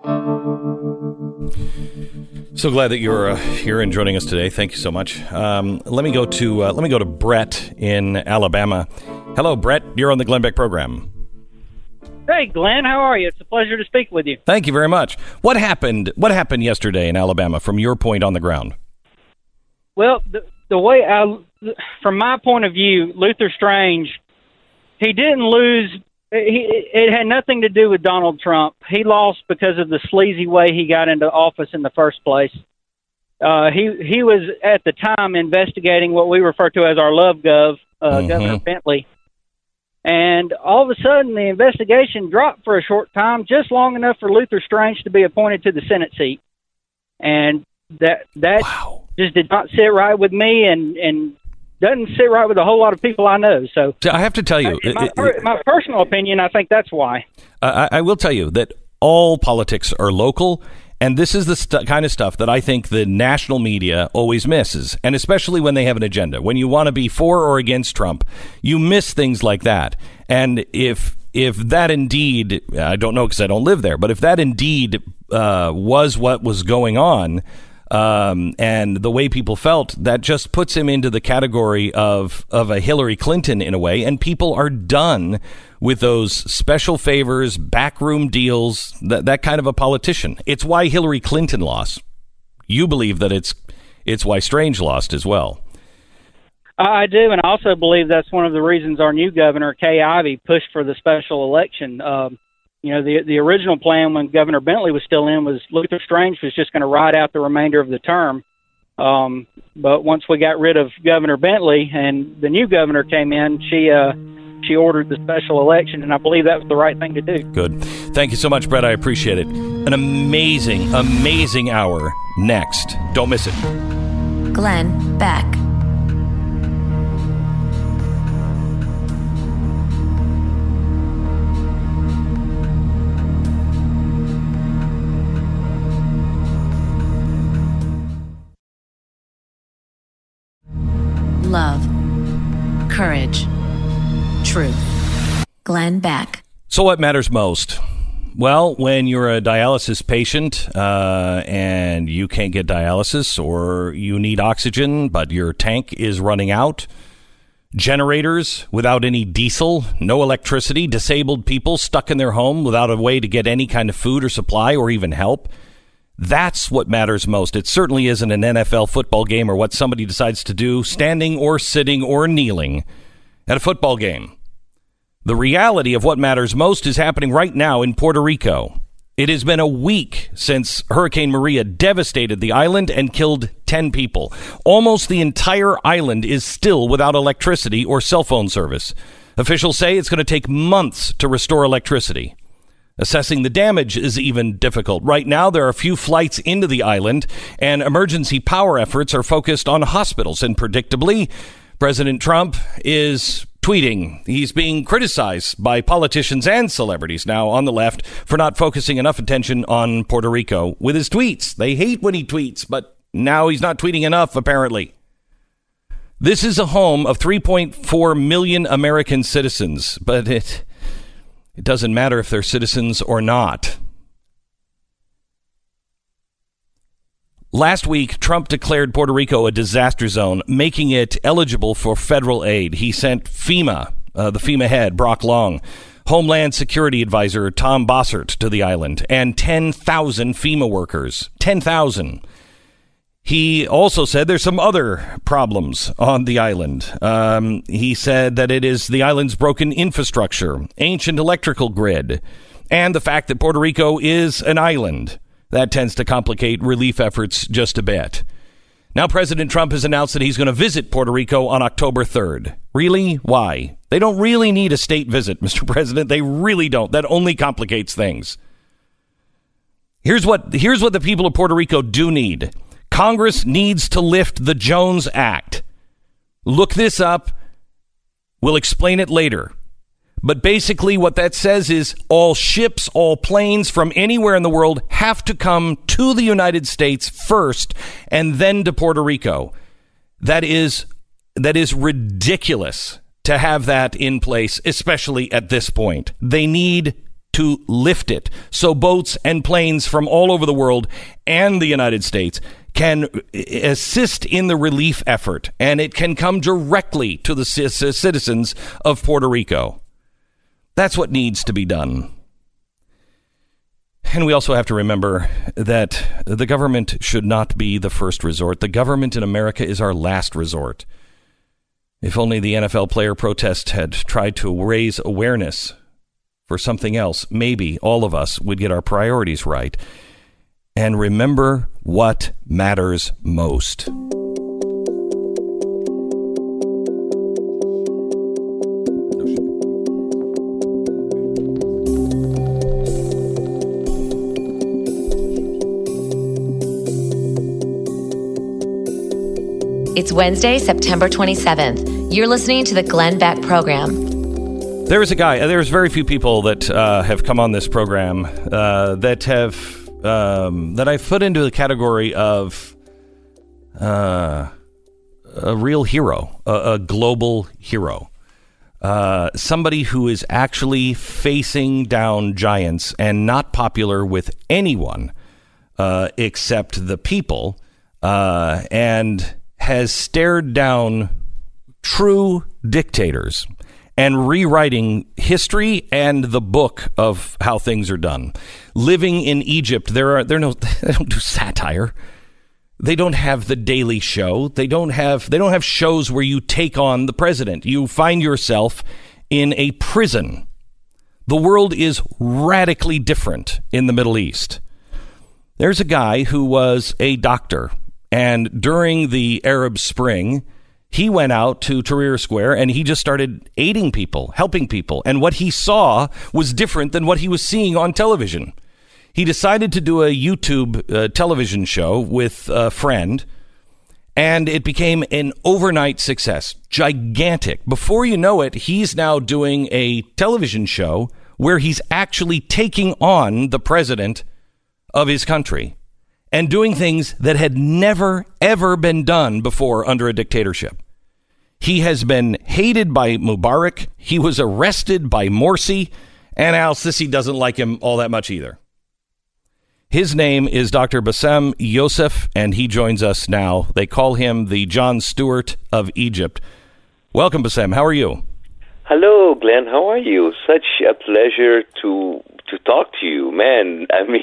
So glad that you're uh, here and joining us today. Thank you so much. Um, let me go to uh, let me go to Brett in Alabama. Hello, Brett. You're on the Glenn Beck program. Hey, Glenn, how are you? It's a pleasure to speak with you. Thank you very much. What happened? What happened yesterday in Alabama from your point on the ground? Well, the, the way I, from my point of view, Luther Strange, he didn't lose. He, it had nothing to do with Donald Trump. He lost because of the sleazy way he got into office in the first place. Uh, he he was at the time investigating what we refer to as our Love Gov, uh, mm-hmm. Governor Bentley. And all of a sudden, the investigation dropped for a short time, just long enough for Luther Strange to be appointed to the Senate seat. And that that wow. just did not sit right with me, and, and doesn't sit right with a whole lot of people I know. So I have to tell you, in my, it, my personal opinion, I think that's why. I, I will tell you that all politics are local. And this is the st- kind of stuff that I think the national media always misses, and especially when they have an agenda. When you want to be for or against Trump, you miss things like that. And if if that indeed, I don't know because I don't live there, but if that indeed uh, was what was going on, um, and the way people felt, that just puts him into the category of of a Hillary Clinton in a way, and people are done with those special favors, backroom deals, that that kind of a politician. It's why Hillary Clinton lost. You believe that it's it's why Strange lost as well. I do, and I also believe that's one of the reasons our new governor, Kay Ivey, pushed for the special election. Um, you know, the the original plan when Governor Bentley was still in was Luther Strange was just going to ride out the remainder of the term. Um, but once we got rid of Governor Bentley and the new governor came in, she uh, she ordered the special election, and I believe that was the right thing to do. Good. Thank you so much, Brett. I appreciate it. An amazing, amazing hour next. Don't miss it. Glenn Beck. Love, courage, truth. Glenn Beck. So what matters most? Well, when you're a dialysis patient uh, and you can't get dialysis, or you need oxygen, but your tank is running out, generators without any diesel, no electricity, disabled people stuck in their home without a way to get any kind of food or supply or even help, that's what matters most. It certainly isn't an N F L football game or what somebody decides to do, standing or sitting or kneeling at a football game. The reality of what matters most is happening right now in Puerto Rico. It has been a week since Hurricane Maria devastated the island and killed ten people. Almost the entire island is still without electricity or cell phone service. Officials say it's going to take months to restore electricity. Assessing the damage is even difficult. Right now, there are few flights into the island, and emergency power efforts are focused on hospitals. And predictably, President Trump is tweeting. He's being criticized by politicians and celebrities now on the left for not focusing enough attention on Puerto Rico with his tweets. They hate when he tweets, but now he's not tweeting enough, apparently. This is a home of three point four million American citizens, but it... It doesn't matter if they're citizens or not. Last week, Trump declared Puerto Rico a disaster zone, making it eligible for federal aid. He sent FEMA, uh, the FEMA head, Brock Long, Homeland Security Advisor Tom Bossert to the island, and ten thousand FEMA workers. ten thousand. He also said there's some other problems on the island. Um, he said that it is the island's broken infrastructure, ancient electrical grid, and the fact that Puerto Rico is an island. That tends to complicate relief efforts just a bit. Now President Trump has announced that he's going to visit Puerto Rico on October third. Really? Why? They don't really need a state visit, Mister President. They really don't. That only complicates things. Here's what, here's what the people of Puerto Rico do need. Congress needs to lift the Jones Act. Look this up. We'll explain it later. But basically what that says is all ships, all planes from anywhere in the world have to come to the United States first and then to Puerto Rico. That is, that is ridiculous to have that in place, especially at this point. They need to lift it so boats and planes from all over the world and the United States can assist in the relief effort, and it can come directly to the c- citizens of Puerto Rico. That's what needs to be done. And we also have to remember that the government should not be the first resort. The government in America is our last resort. If only the N F L player protest had tried to raise awareness for something else, maybe all of us would get our priorities right and remember what matters most. It's Wednesday, September twenty-seventh. You're listening to the Glenn Beck Program. There's a guy, there's very few people that uh, have come on this program uh, that have, um, that I've put into the category of uh, a real hero, a, a global hero. Uh, somebody who is actually facing down giants and not popular with anyone uh, except the people, uh, and has stared down true dictators and rewriting history and the book of how things are done. Living in Egypt, there are there no they don't do satire. They don't have the Daily Show. They don't have they don't have shows where you take on the president. You find yourself in a prison. The world is radically different in the Middle East. There's a guy who was a doctor, and during the Arab Spring, he went out to Tahrir Square and he just started aiding people, helping people. And what he saw was different than what he was seeing on television. He decided to do a YouTube uh, television show with a friend, and it became an overnight success. Gigantic. Before you know it, he's now doing a television show where he's actually taking on the president of his country and doing things that had never, ever been done before under a dictatorship. He has been hated by Mubarak. He was arrested by Morsi, and Al-Sisi doesn't like him all that much either. His name is Doctor Bassem Youssef, and he joins us now. They call him the Jon Stewart of Egypt. Welcome, Bassem. How are you? Hello, Glenn. How are you? Such a pleasure to to talk to you, man. I mean,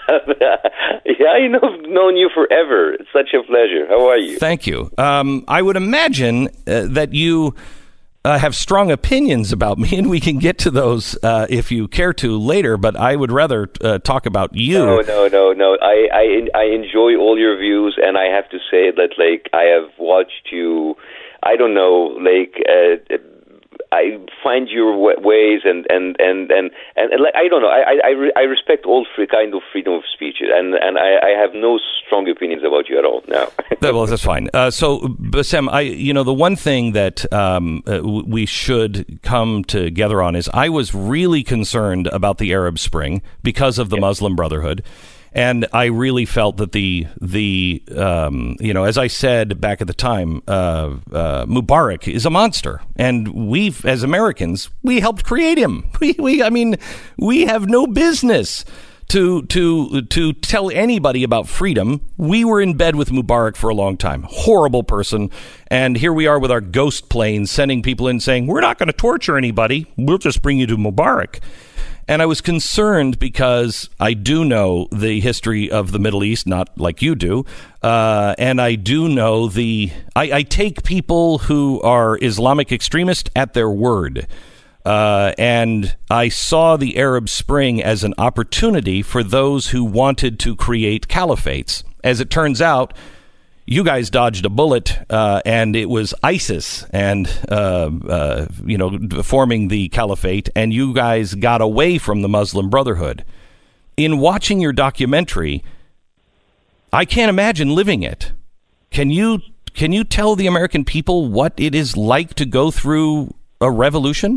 yeah, I know, I've known you forever. It's such a pleasure. How are you? Thank you. Um, I would imagine uh, that you uh, have strong opinions about me, and we can get to those uh, if you care to later, but I would rather uh, talk about you. No, no, no, no. I, I, I enjoy all your views, and I have to say that, like, I have watched you, I don't know, like, uh, I find your ways and and and and, and, and like, I don't know. I I, re- I respect all free kind of freedom of speech, and and I, I have no strong opinions about you at all now. Well, that's fine. Uh, so, Bassem, I you know the one thing that um, uh, we should come together on is I was really concerned about the Arab Spring because of the yep. Muslim Brotherhood. And I really felt that the, the um, you know, as I said back at the time, uh, uh, Mubarak is a monster. And we've, as Americans, we helped create him. We, we, I mean, we have no business to, to, to tell anybody about freedom. We were in bed with Mubarak for a long time. Horrible person. And here we are with our ghost planes sending people in saying, we're not going to torture anybody. We'll just bring you to Mubarak. And I was concerned because I do know the history of the Middle East, not like you do. Uh, and I do know the I, I take people who are Islamic extremists at their word. Uh, and I saw the Arab Spring as an opportunity for those who wanted to create caliphates. As it turns out, you guys dodged a bullet, uh, and it was ISIS and, uh, uh, you know, forming the caliphate, and you guys got away from the Muslim Brotherhood. In watching your documentary, I can't imagine living it. Can you can you tell the American people what it is like to go through a revolution?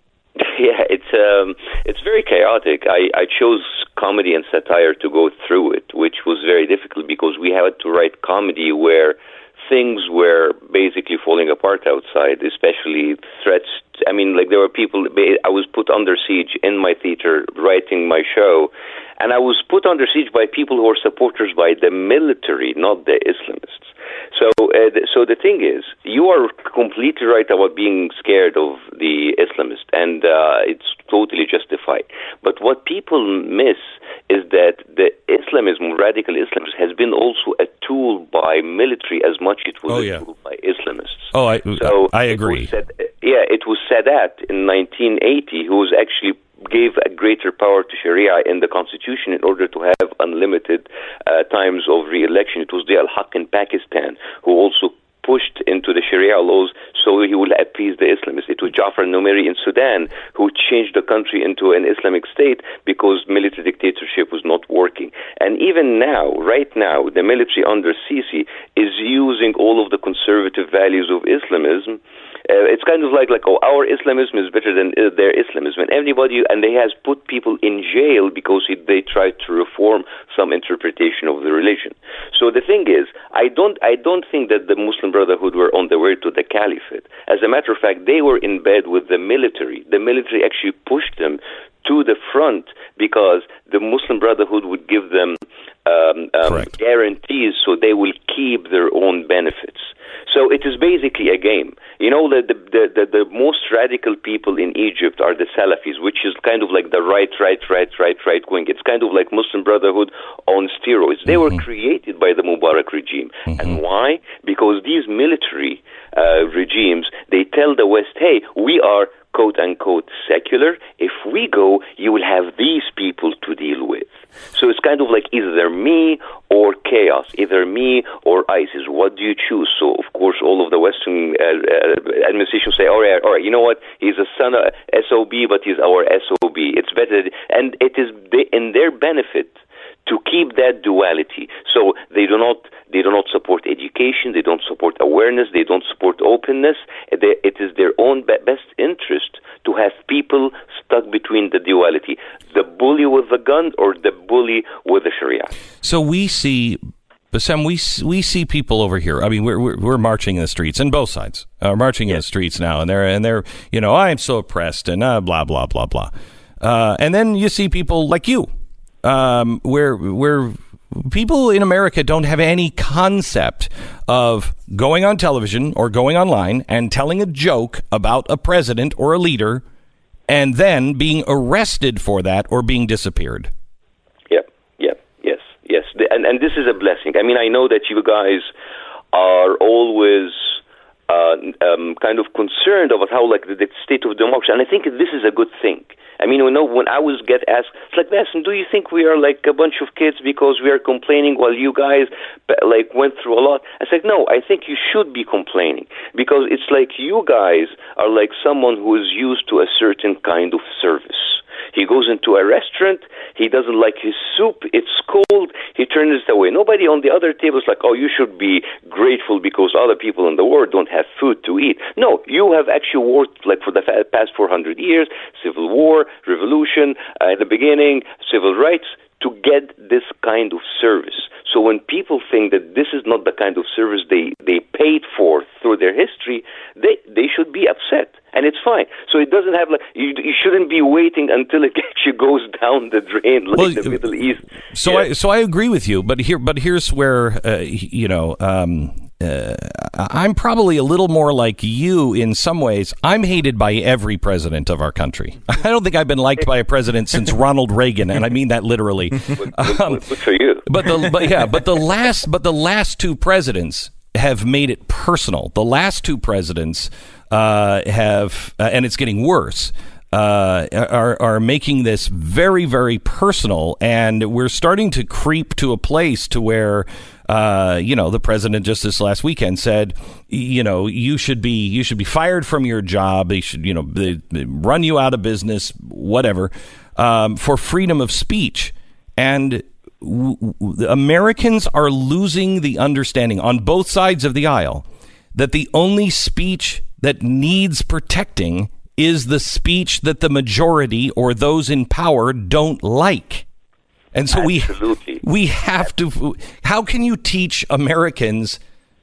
Yeah, it's um, it's very chaotic. I, I chose comedy and satire to go through it, which was very difficult because we had to write comedy where things were basically falling apart outside, especially threats. I mean, like there were people, I was put under siege in my theater writing my show, and I was put under siege by people who are supporters by the military, not the Islamists. So, uh, th- so the thing is, you are completely right about being scared of the Islamists, and uh, it's totally justified. But what people miss is that the Islamism, radical Islamism, has been also a tool by military as much as it was oh, a yeah. tool by Islamists. Oh, I, so I agree. It said, yeah, it was Sadat in nineteen eighty who was actually gave a greater power to Sharia in the constitution in order to have unlimited uh, times of re-election. It was the Al-Haq in Pakistan who also pushed into the Sharia laws so he would appease the Islamists. It was Jafar Numeri in Sudan who changed the country into an Islamic state because military dictatorship was not working. And even now, right now, the military under Sisi is using all of the conservative values of Islamism. Uh, it's kind of like, like, oh, our Islamism is better than uh, their Islamism. And everybody, and they has put people in jail because it, they tried to reform some interpretation of the religion. So the thing is, I don't, I don't think that the Muslim Brotherhood were on the way to the caliphate. As a matter of fact, they were in bed with the military. The military actually pushed them to the front because the Muslim Brotherhood would give them um, um, guarantees so they will keep their own benefits. So it is basically a game. You know, the, the, the, the most radical people in Egypt are the Salafis, which is kind of like the right, right, right, right, right wing. It's kind of like Muslim Brotherhood on steroids. They mm-hmm. were created by the Mubarak regime. Mm-hmm. And why? Because these military uh, regimes, they tell the West, hey, we are quote-unquote secular. If we go, you will have these people to deal with. So it's kind of like either me or chaos, either me or ISIS. What do you choose? So, of course, all of the Western uh, uh, administrations say, all right, all right, you know what? He's a son of S O B, but he's our S O B. It's better. And it is in their benefit to keep that duality. So they do not they do not support education, they don't support awareness, they don't support openness. They, it is their own be- best interest to have people stuck between the duality, the bully with the gun or the bully with the Sharia. So we see, Bassem, we we see people over here. I mean, we're we're, we're marching in the streets, and both sides are marching yeah. in the streets now, and they're and they're you know I am so oppressed and uh, blah blah blah blah, uh, and then you see people like you. Um, where where people in America don't have any concept of going on television or going online and telling a joke about a president or a leader and then being arrested for that or being disappeared. Yep, yep, yes, yes. And, and this is a blessing. I mean, I know that you guys are always uh, um, kind of concerned about how, like, the, the state of democracy, and I think this is a good thing. I mean, you know, when I was get asked, it's like, listen, do you think we are like a bunch of kids because we are complaining while you guys like went through a lot? I said, no, I think you should be complaining because it's like you guys are like someone who is used to a certain kind of service. He goes into a restaurant, he doesn't like his soup, it's cold, he turns it away. Nobody on the other table is like, oh, you should be grateful because other people in the world don't have food to eat. No, you have actually worked like for the past four hundred years, civil war, revolution, uh, at the beginning, civil rights, to get this kind of service. So when people think that this is not the kind of service they, they paid for through their history, they, they should be upset. And it's fine. So it doesn't have like you, you shouldn't be waiting until it actually goes down the drain like well, the Middle East. So yeah. I so I agree with you, but here but here's where uh, you know um, uh, I'm probably a little more like you in some ways. I'm hated by every president of our country. I don't think I've been liked by a president since Ronald Reagan, and I mean that literally. Good, um, good for you. But the but yeah, but the last but the last two presidents have made it personal. The last two presidents uh, have, uh, and it's getting worse. uh, are are making this very, very personal, and we're starting to creep to a place to where, uh, you know, the president just this last weekend said, you know, you should be you should be fired from your job. They should, you know, they, they run you out of business, whatever, um, for freedom of speech. And w- w- Americans are losing the understanding on both sides of the aisle that the only speech that needs protecting is the speech that the majority or those in power don't like. And so Absolutely. we we have to. How can you teach Americans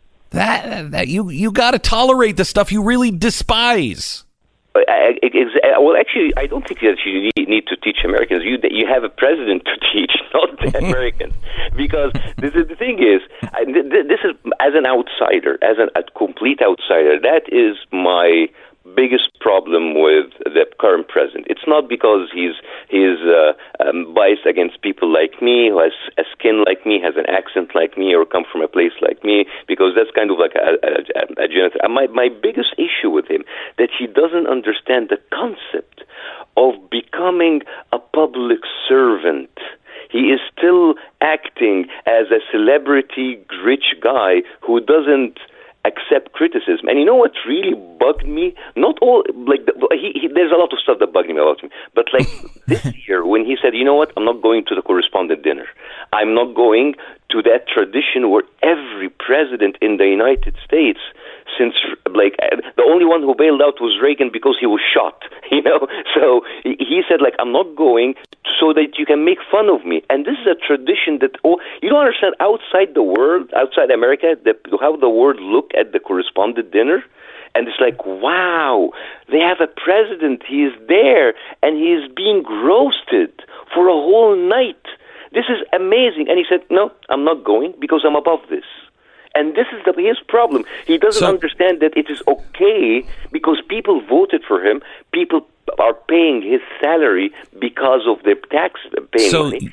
that that you you got to tolerate the stuff you really despise? I, I, well, actually, I don't think that you need to teach Americans. You you have a president to teach, not the Americans. Because this is, the thing is, I, this is as an outsider, as an, a complete outsider. That is my biggest problem with the current president. It's not because he's he's uh, um, biased against people like me, who has a skin like me, has an accent like me, or come from a place like me, because that's kind of like a, a, a, a genetic. My my biggest issue with him that he doesn't understand the concept of becoming a public servant. He is still acting as a celebrity, rich guy who doesn't accept criticism. And you know what really bugged me? Not all, like, the, he, he, there's a lot of stuff that bugged me about him. But, like, this year, when he said, you know what, I'm not going to the correspondent dinner. I'm not going to that tradition where every president in the United States, since, like, the only one who bailed out was Reagan because he was shot, you know? So he said, like, I'm not going so that you can make fun of me. And this is a tradition that, oh, you don't understand, outside the world, outside America, the, how the world look at the correspondent dinner. And it's like, wow, they have a president, he is there, and he is being roasted for a whole night. This is amazing. And he said, no, I'm not going because I'm above this. And this is the, his problem. He doesn't so, understand that it is okay because people voted for him. People are paying his salary because of their tax paying so money.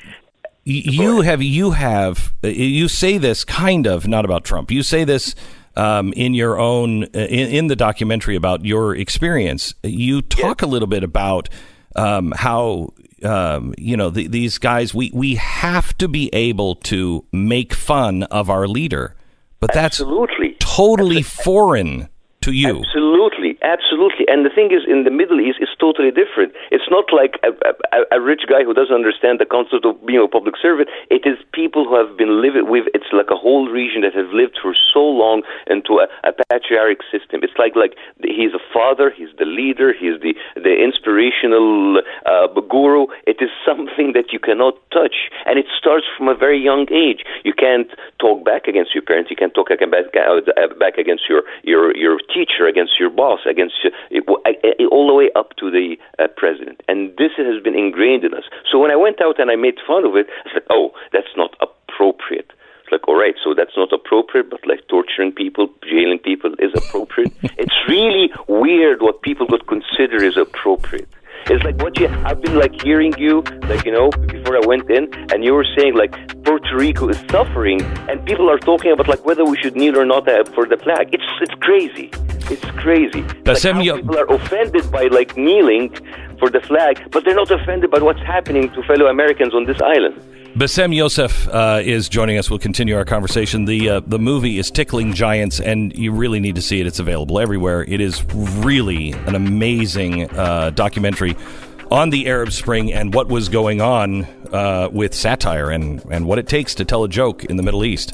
You have, you have, you say this kind of, not about Trump. You say this um, in your own, in, in the documentary about your experience. You talk yes. a little bit about um, how, um, you know, the, these guys, we, we have to be able to make fun of our leader. But that's Absolutely. totally Absolutely. foreign to you. Absolutely, absolutely. And the thing is, in the Middle East, it's totally different. It's not like a, a, a rich guy who doesn't understand the concept of being a public servant. It is people who have been living with, it's like a whole region that has lived for so long into a, a patriarchal system. It's like like he's a father, he's the leader, he's the, the inspirational uh, guru. It is something that you cannot touch. And it starts from a very young age. You can't talk back against your parents. You can't talk back, back against your, your, your teacher, against your boss, against uh, all the way up to the uh, president. And this has been ingrained in us. So when I went out and I made fun of it, I said, oh, that's not appropriate. It's like, all right, so that's not appropriate, but like torturing people, jailing people is appropriate. It's really weird what people would consider is appropriate. It's like what you, I've been like hearing you, like, you know, before I went in, and you were saying like Puerto Rico is suffering, and people are talking about like whether we should kneel or not uh, for the flag. It's it's crazy. It's crazy. Like how people are offended by like kneeling for the flag, but they're not offended by what's happening to fellow Americans on this island. Bassem Youssef uh, is joining us. We'll continue our conversation. The uh, the movie is Tickling Giants, and you really need to see it. It's available everywhere. It is really an amazing uh, documentary on the Arab Spring and what was going on uh, with satire and, and what it takes to tell a joke in the Middle East.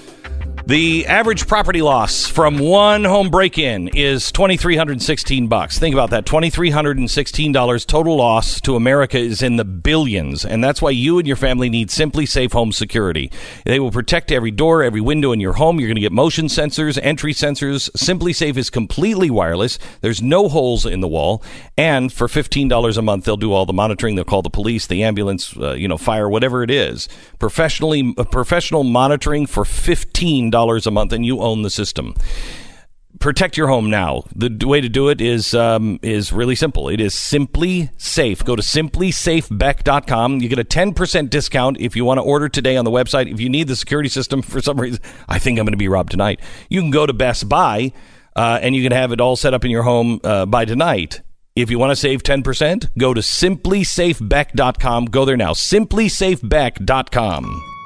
The average property loss from one home break-in is two thousand three hundred sixteen bucks. Think about that. two thousand three hundred sixteen dollars total loss to America is in the billions, and that's why you and your family need Simply Safe Home Security. They will protect every door, every window in your home. You're going to get motion sensors, entry sensors. Simply Safe is completely wireless. There's no holes in the wall, and for fifteen dollars a month, they'll do all the monitoring. They'll call the police, the ambulance, uh, you know, fire, whatever it is. Professionally, uh, professional monitoring for fifteen dollars a month, and you own the system. Protect your home now. The d- way to do it is um, is really simple. It is Simply Safe. Go to simply safe beck dot com. You get a ten percent discount if you want to order today on the website. If you need the security system for some reason, I think I'm going to be robbed tonight. You can go to Best Buy, uh, and you can have it all set up in your home uh, by tonight. If you want to save ten percent, go to simply safe beck dot com. Go there now, simply safe beck dot com.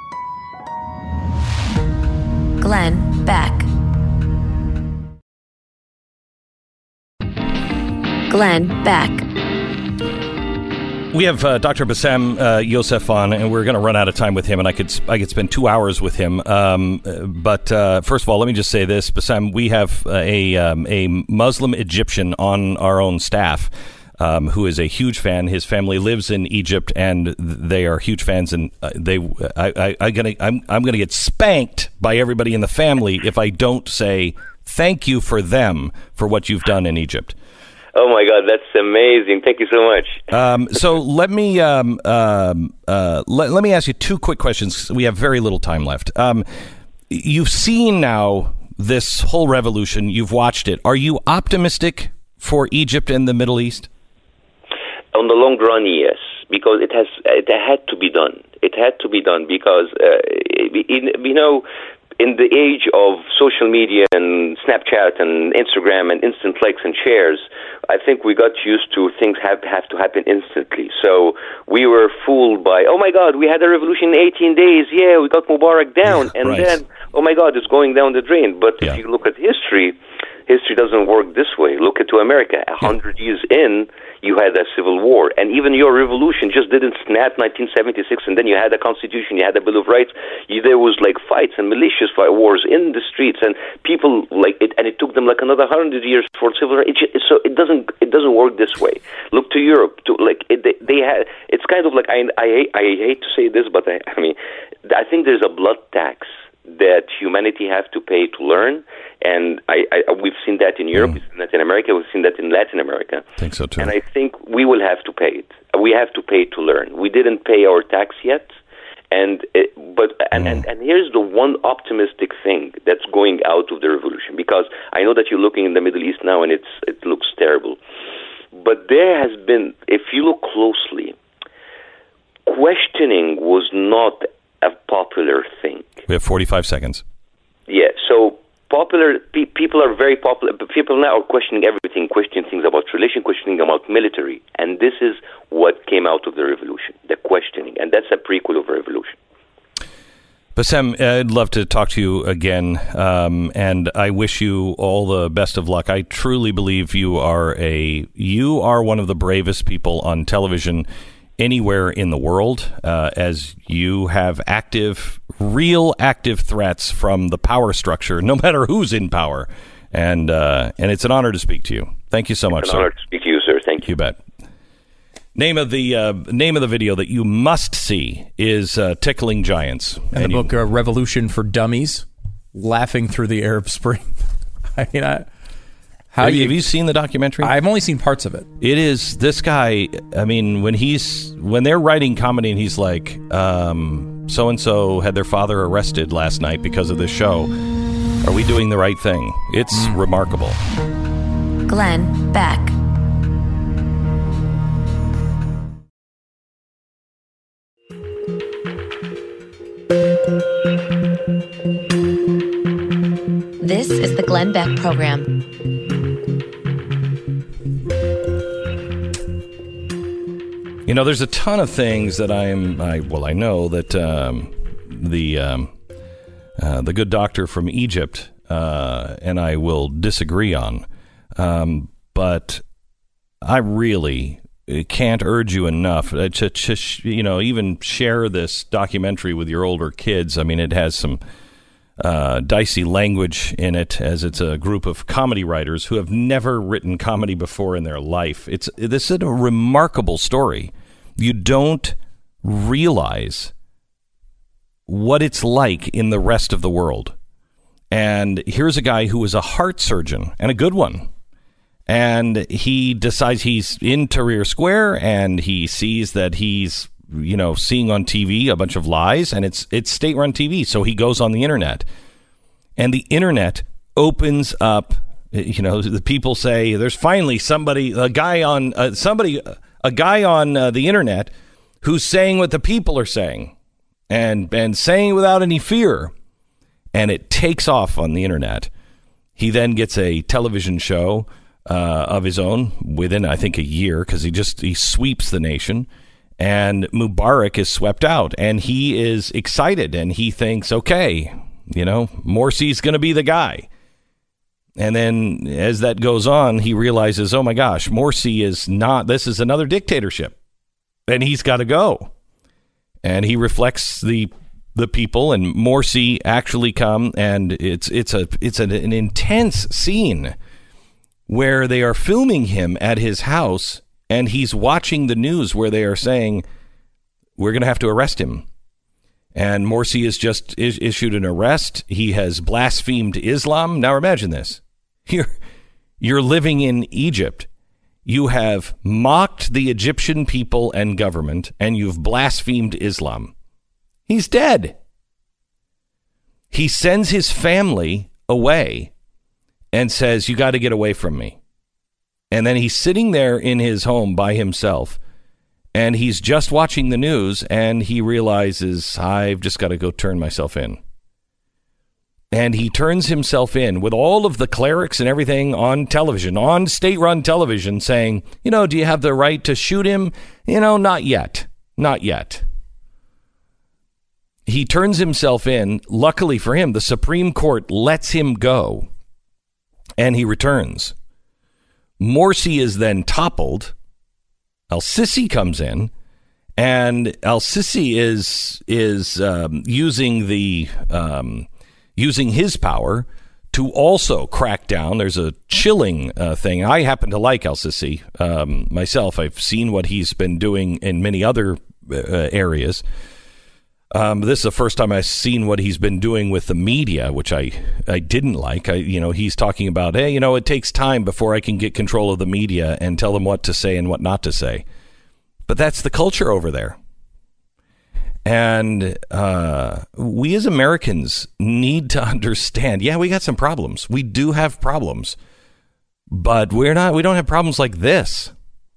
Glenn Beck. Glenn Beck. We have uh, Doctor Bassem uh, Youssef on, and we're going to run out of time with him, and I could I could spend two hours with him. Um, but uh, first of all, let me just say this, Bassem, we have a um, a Muslim Egyptian on our own staff um, who is a huge fan. His family lives in Egypt, and they are huge fans. And uh, they, I, I, I gonna, I'm I'm going to get spanked by everybody in the family if I don't say thank you for them for what you've done in Egypt. Oh, my God, that's amazing. Thank you so much. Um, so let me um, um, uh, let, let me ask you two quick questions. We have very little time left. Um, you've seen now this whole revolution. You've watched it. Are you optimistic for Egypt and the Middle East? On the long run, yes, because it has it had to be done. It had to be done because, uh, in, you know, in the age of social media and Snapchat and Instagram and instant likes and shares, I think we got used to things have, have to happen instantly. So we were fooled by, oh my God, we had a revolution in eighteen days. Yeah, we got Mubarak down. Yeah, and right. then, oh my God, it's going down the drain. But Yeah. if you look at history, history doesn't work this way. Look at to America. A hundred years in, you had a civil war. And even your revolution just didn't snap nineteen seventy-six, and then you had a constitution, you had a Bill of Rights. You, there was like fights and malicious fight wars in the streets, and people like it, and it took them like another hundred years for civil rights. It just, so it doesn't it doesn't work this way. Look to Europe. To like it, they, they had. It's kind of like I I hate, I hate to say this, but I, I mean, I think there's a blood tax that humanity have to pay to learn. And I, I, we've seen that in Europe, Mm. we've seen that in America, we've seen that in Latin America. I think so, too. And I think we will have to pay it. We have to pay to learn. We didn't pay our tax yet. And it, but and, Mm. and, and here's the one optimistic thing that's going out of the revolution, because I know that you're looking in the Middle East now and it's it looks terrible. But there has been, if you look closely, questioning was not a popular thing. We have forty-five seconds. Yeah, so popular pe- people are very popular. But people now are questioning everything, questioning things about religion, questioning about military, and this is what came out of the revolution: the questioning, and that's a prequel of revolution. Bassem, I'd love to talk to you again, um, and I wish you all the best of luck. I truly believe you are a you are one of the bravest people on television anywhere in the world, uh, as you have active, real active threats from the power structure, no matter who's in power. And uh, and it's an honor to speak to you. Thank you so much, It's sir. an honor to speak to you, sir. Thank you. You bet. Name of the uh, name of the video that you must see is uh, Tickling Giants. And, And the you- book uh, Revolution for Dummies, Laughing Through the Arab Spring. I mean, I, how have, you, you, have you seen the documentary? I've only seen parts of it. It is this guy. I mean, when he's when they're writing comedy, and he's like, um, "So and so had their father arrested last night because of this show. Are we doing the right thing?" It's remarkable. Glenn Beck. This is the Glenn Beck Program. You know, there's a ton of things that I'm. I well, I know that um, the um, uh, the good doctor from Egypt uh, and I will disagree on, um, but I really can't urge you enough to, to you know even share this documentary with your older kids. I mean, it has some uh, dicey language in it, as it's a group of comedy writers who have never written comedy before in their life. It's this is a remarkable story. You don't realize what it's like in the rest of the world. And here's a guy who is a heart surgeon, and a good one. And he decides he's in Tahrir Square, and he sees that he's, you know, seeing on T V a bunch of lies, and it's it's state-run T V. So he goes on the internet, and the internet opens up. You know, the people say there's finally somebody, a guy on uh, somebody, a guy on uh, the internet who's saying what the people are saying, and and saying it without any fear, and it takes off on the internet. He then gets a television show. uh, of his own within, I think, a year, because he just he sweeps the nation. And Mubarak is swept out, and he is excited, and he thinks, okay, you know, Morsi's going to be the guy. And then as that goes on, he realizes, oh my gosh, Morsi is not, this is another dictatorship, and he's got to go. And he reflects the the people, and Morsi actually come, and it's it's a it's an, an intense scene where they are filming him at his house, and he's watching the news where they are saying, we're going to have to arrest him. And Morsi has just is- issued an arrest. He has blasphemed Islam. Now imagine this. You're, you're living in Egypt. You have mocked the Egyptian people and government, and you've blasphemed Islam. He's dead. He sends his family away and says, you got to get away from me. And then he's sitting there in his home by himself, and he's just watching the news, and he realizes, I've just got to go turn myself in. And he turns himself in with all of the clerics and everything on television, on state-run television, saying, you know, do you have the right to shoot him? You know, not yet. Not yet. He turns himself in. Luckily for him, the Supreme Court lets him go, and he returns. Morsi is then toppled. El-Sisi comes in, and El-Sisi is is um, using the um, using his power to also crack down. There's a chilling uh, thing. I happen to like El-Sisi um, myself. I've seen what he's been doing in many other uh, areas. Um, this is the first time I've seen what he's been doing with the media, which I, I didn't like. I, you know, he's talking about, hey, you know, it takes time before I can get control of the media and tell them what to say and what not to say. But that's the culture over there. And uh, we as Americans need to understand, yeah, we got some problems. We do have problems. But we're not, we don't have problems like this.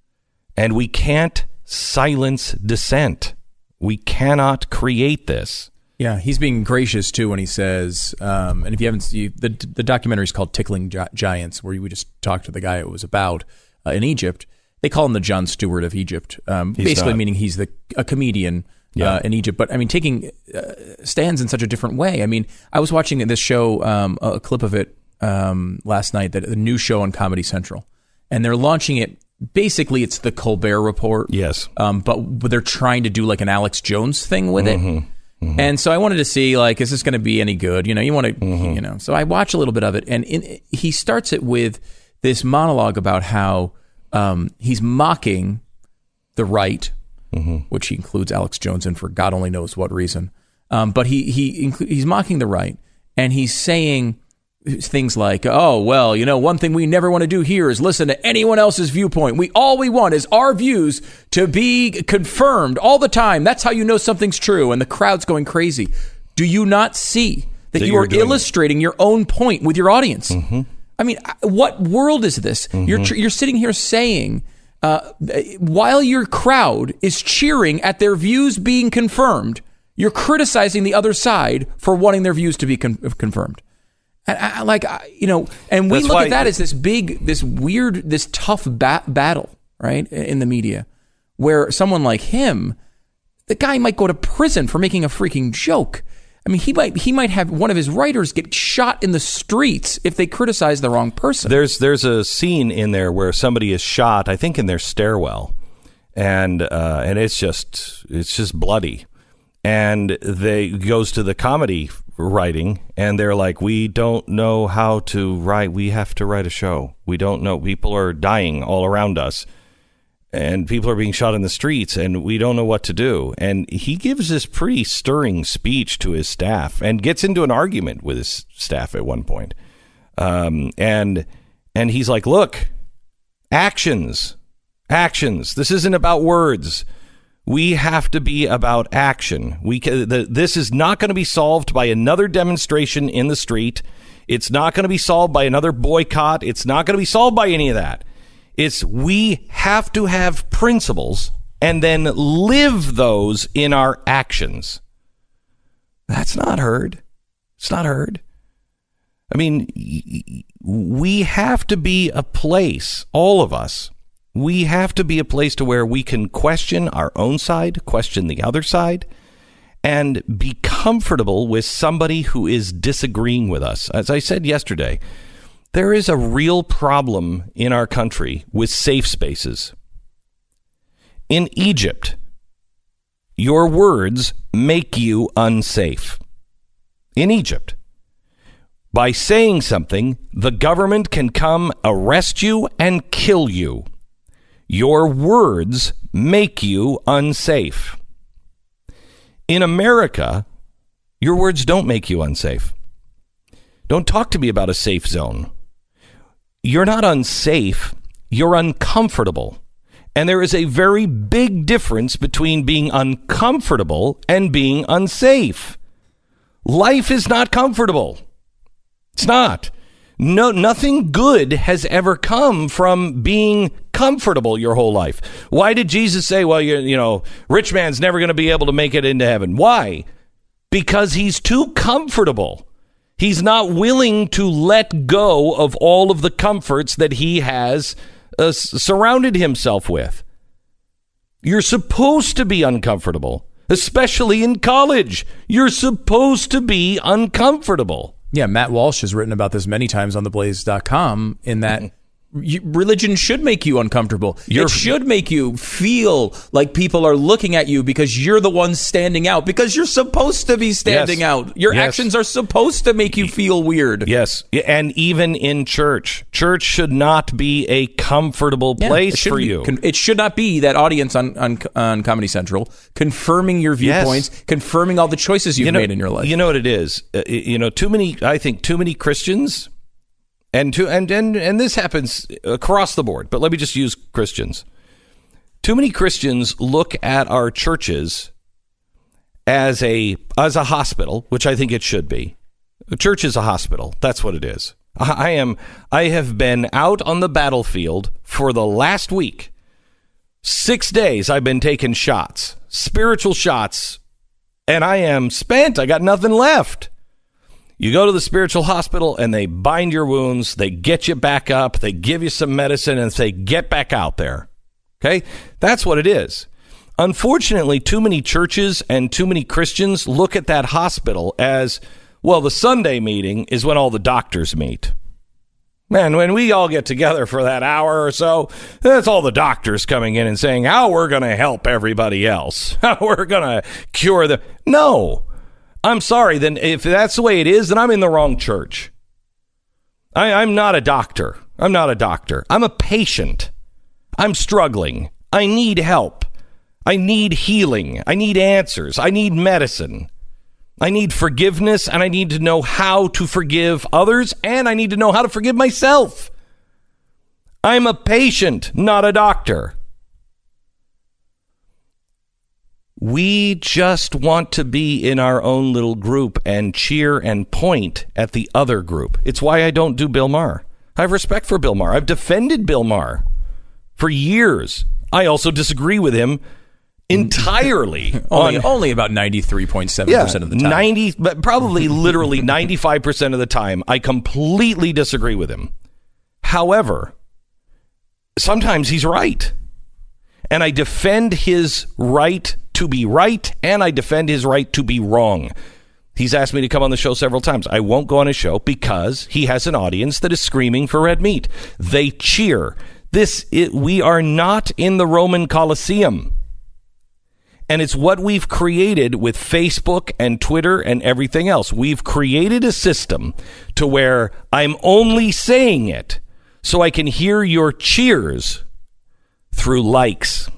And we can't silence dissent. We cannot create this. Yeah, he's being gracious, too, when he says, um, and if you haven't seen, the, the documentary is called Tickling Gi- Giants, where we just talked to the guy it was about uh, in Egypt. They call him the Jon Stewart of Egypt, um, basically not. Meaning he's the a comedian yeah. uh, in Egypt. But, I mean, taking uh, stands in such a different way. I mean, I was watching this show, um, a clip of it um, last night, that a new show on Comedy Central, and they're launching it. Basically, it's the Colbert Report. Yes. Um, but, but they're trying to do like an Alex Jones thing with mm-hmm. it. Mm-hmm. And so I wanted to see, like, is this going to be any good? You know, you want to, mm-hmm. you know. So I watch a little bit of it. And in, he starts it with this monologue about how um, he's mocking the right, mm-hmm. which he includes Alex Jones in for God only knows what reason. Um, but he, he inclu- he's mocking the right. And he's saying things like, oh, well, you know, one thing we never want to do here is listen to anyone else's viewpoint. We all we want is our views to be confirmed all the time. That's how you know something's true. And the crowd's going crazy. Do you not see that, that you are illustrating it. Your own point with your audience? Mm-hmm. I mean, what world is this? Mm-hmm. You're tr- you're sitting here saying, uh, while your crowd is cheering at their views being confirmed, you're criticizing the other side for wanting their views to be con- confirmed. And I, like, you know, and we That's look why, at that as this big, this weird, this tough ba- battle, right, in the media, where someone like him, the guy might go to prison for making a freaking joke. I mean, he might he might have one of his writers get shot in the streets if they criticize the wrong person. There's there's a scene in there where somebody is shot, I think, in their stairwell, and uh, and it's just it's just bloody, and they goes to the comedy writing, and they're like, we don't know how to write. We have to write a show. We don't know. People are dying all around us, and people are being shot in the streets, and we don't know what to do. And he gives this pretty stirring speech to his staff and gets into an argument with his staff at one point. Um, and and he's like, look, actions, actions. This isn't about words. We have to be about action. We can, the, this is not going to be solved by another demonstration in the street. It's not going to be solved by another boycott. It's not going to be solved by any of that. It's we have to have principles and then live those in our actions. That's not heard. It's not heard. I mean, we have to be a place, all of us, we have to be a place to where we can question our own side, question the other side, and be comfortable with somebody who is disagreeing with us. As I said yesterday, there is a real problem in our country with safe spaces. In Egypt, your words make you unsafe. In Egypt, by saying something, the government can come arrest you and kill you. Your words make you unsafe. In America, your words don't make you unsafe. Don't talk to me about a safe zone. You're not unsafe. You're uncomfortable. And there is a very big difference between being uncomfortable and being unsafe. Life is not comfortable. It's not. No, nothing good has ever come from being comfortable your whole life. Why did Jesus say, well, you, you know, rich man's never going to be able to make it into heaven? Why? Because he's too comfortable. He's not willing to let go of all of the comforts that he has uh, surrounded himself with. You're supposed to be uncomfortable, especially in college. You're supposed to be uncomfortable. Yeah, Matt Walsh has written about this many times on the blaze dot com in that you, religion should make you uncomfortable. You're, it should make you feel like people are looking at you because you're the one standing out, because you're supposed to be standing yes. out. Your yes. actions are supposed to make you feel weird. Yes, and even in church. Church should not be a comfortable place yeah, for be, you. Con- it should not be that audience on, on, on Comedy Central confirming your viewpoints, yes. confirming all the choices you've you know, made in your life. You know what it is? Uh, you know, too many, I think too many Christians... And to and, and and this happens across the board, but let me just use Christians. Too many Christians look at our churches as a as a hospital, which I think it should be. A church is a hospital. That's what it is. I am I have been out on the battlefield for the last week. Six days I've been taking shots, spiritual shots, and I am spent. I got nothing left. You go to the spiritual hospital and they bind your wounds, they get you back up, they give you some medicine and say, get back out there. Okay? That's what it is. Unfortunately, too many churches and too many Christians look at that hospital as, well, the Sunday meeting is when all the doctors meet. Man, when we all get together for that hour or so, that's all the doctors coming in and saying how we're going to help everybody else, how we're going to cure them. No. I'm sorry, then if that's the way it is, then I'm in the wrong church. I, I'm not a doctor. I'm not a doctor. I'm a patient. I'm struggling. I need help. I need healing. I need answers. I need medicine. I need forgiveness, and I need to know how to forgive others, and I need to know how to forgive myself. I'm a patient, not a doctor. We just want to be in our own little group and cheer and point at the other group. It's why I don't do Bill Maher. I have respect for Bill Maher. I've defended Bill Maher for years. I also disagree with him entirely. only, on, only about ninety-three point seven percent yeah, of the time. ninety, but probably literally ninety-five percent of the time, I completely disagree with him. However, sometimes he's right. And I defend his right to be right, and I defend his right to be wrong. He's asked me to come on the show several times. I won't go on his show because he has an audience that is screaming for red meat. They cheer. This it, we are not in the Roman Colosseum. And it's what we've created with Facebook and Twitter and everything else. We've created a system to where I'm only saying it so I can hear your cheers through likes.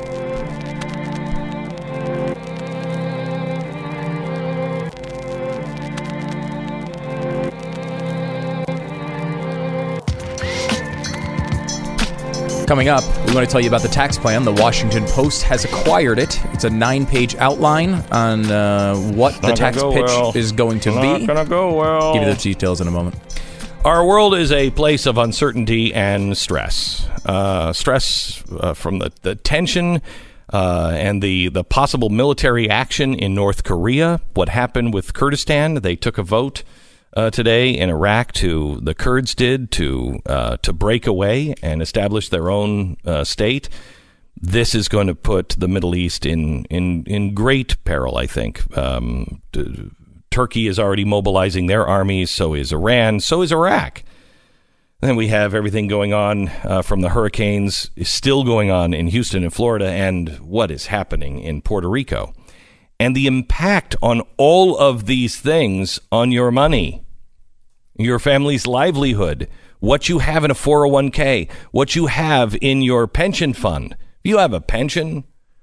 Coming up, we want to tell you about the tax plan. The Washington Post has acquired it. It's a nine-page outline on uh, what the tax pitch well. is going to Not be. Not gonna go well. Give you the details in a moment. Our world is a place of uncertainty and stress. Uh, stress uh, from the, the tension uh, and the, the possible military action in North Korea. What happened with Kurdistan? They took a vote uh, today in Iraq to the Kurds did to uh, to break away and establish their own uh, state. This is going to put the Middle East in in, in great peril, I think. Um, t- Turkey is already mobilizing their armies. So is Iran. So is Iraq. Then we have everything going on uh, from the hurricanes is still going on in Houston and Florida, and what is happening in Puerto Rico. And the impact on all of these things on your money, your family's livelihood, what you have in a four oh one k, what you have in your pension fund. If you have a pension,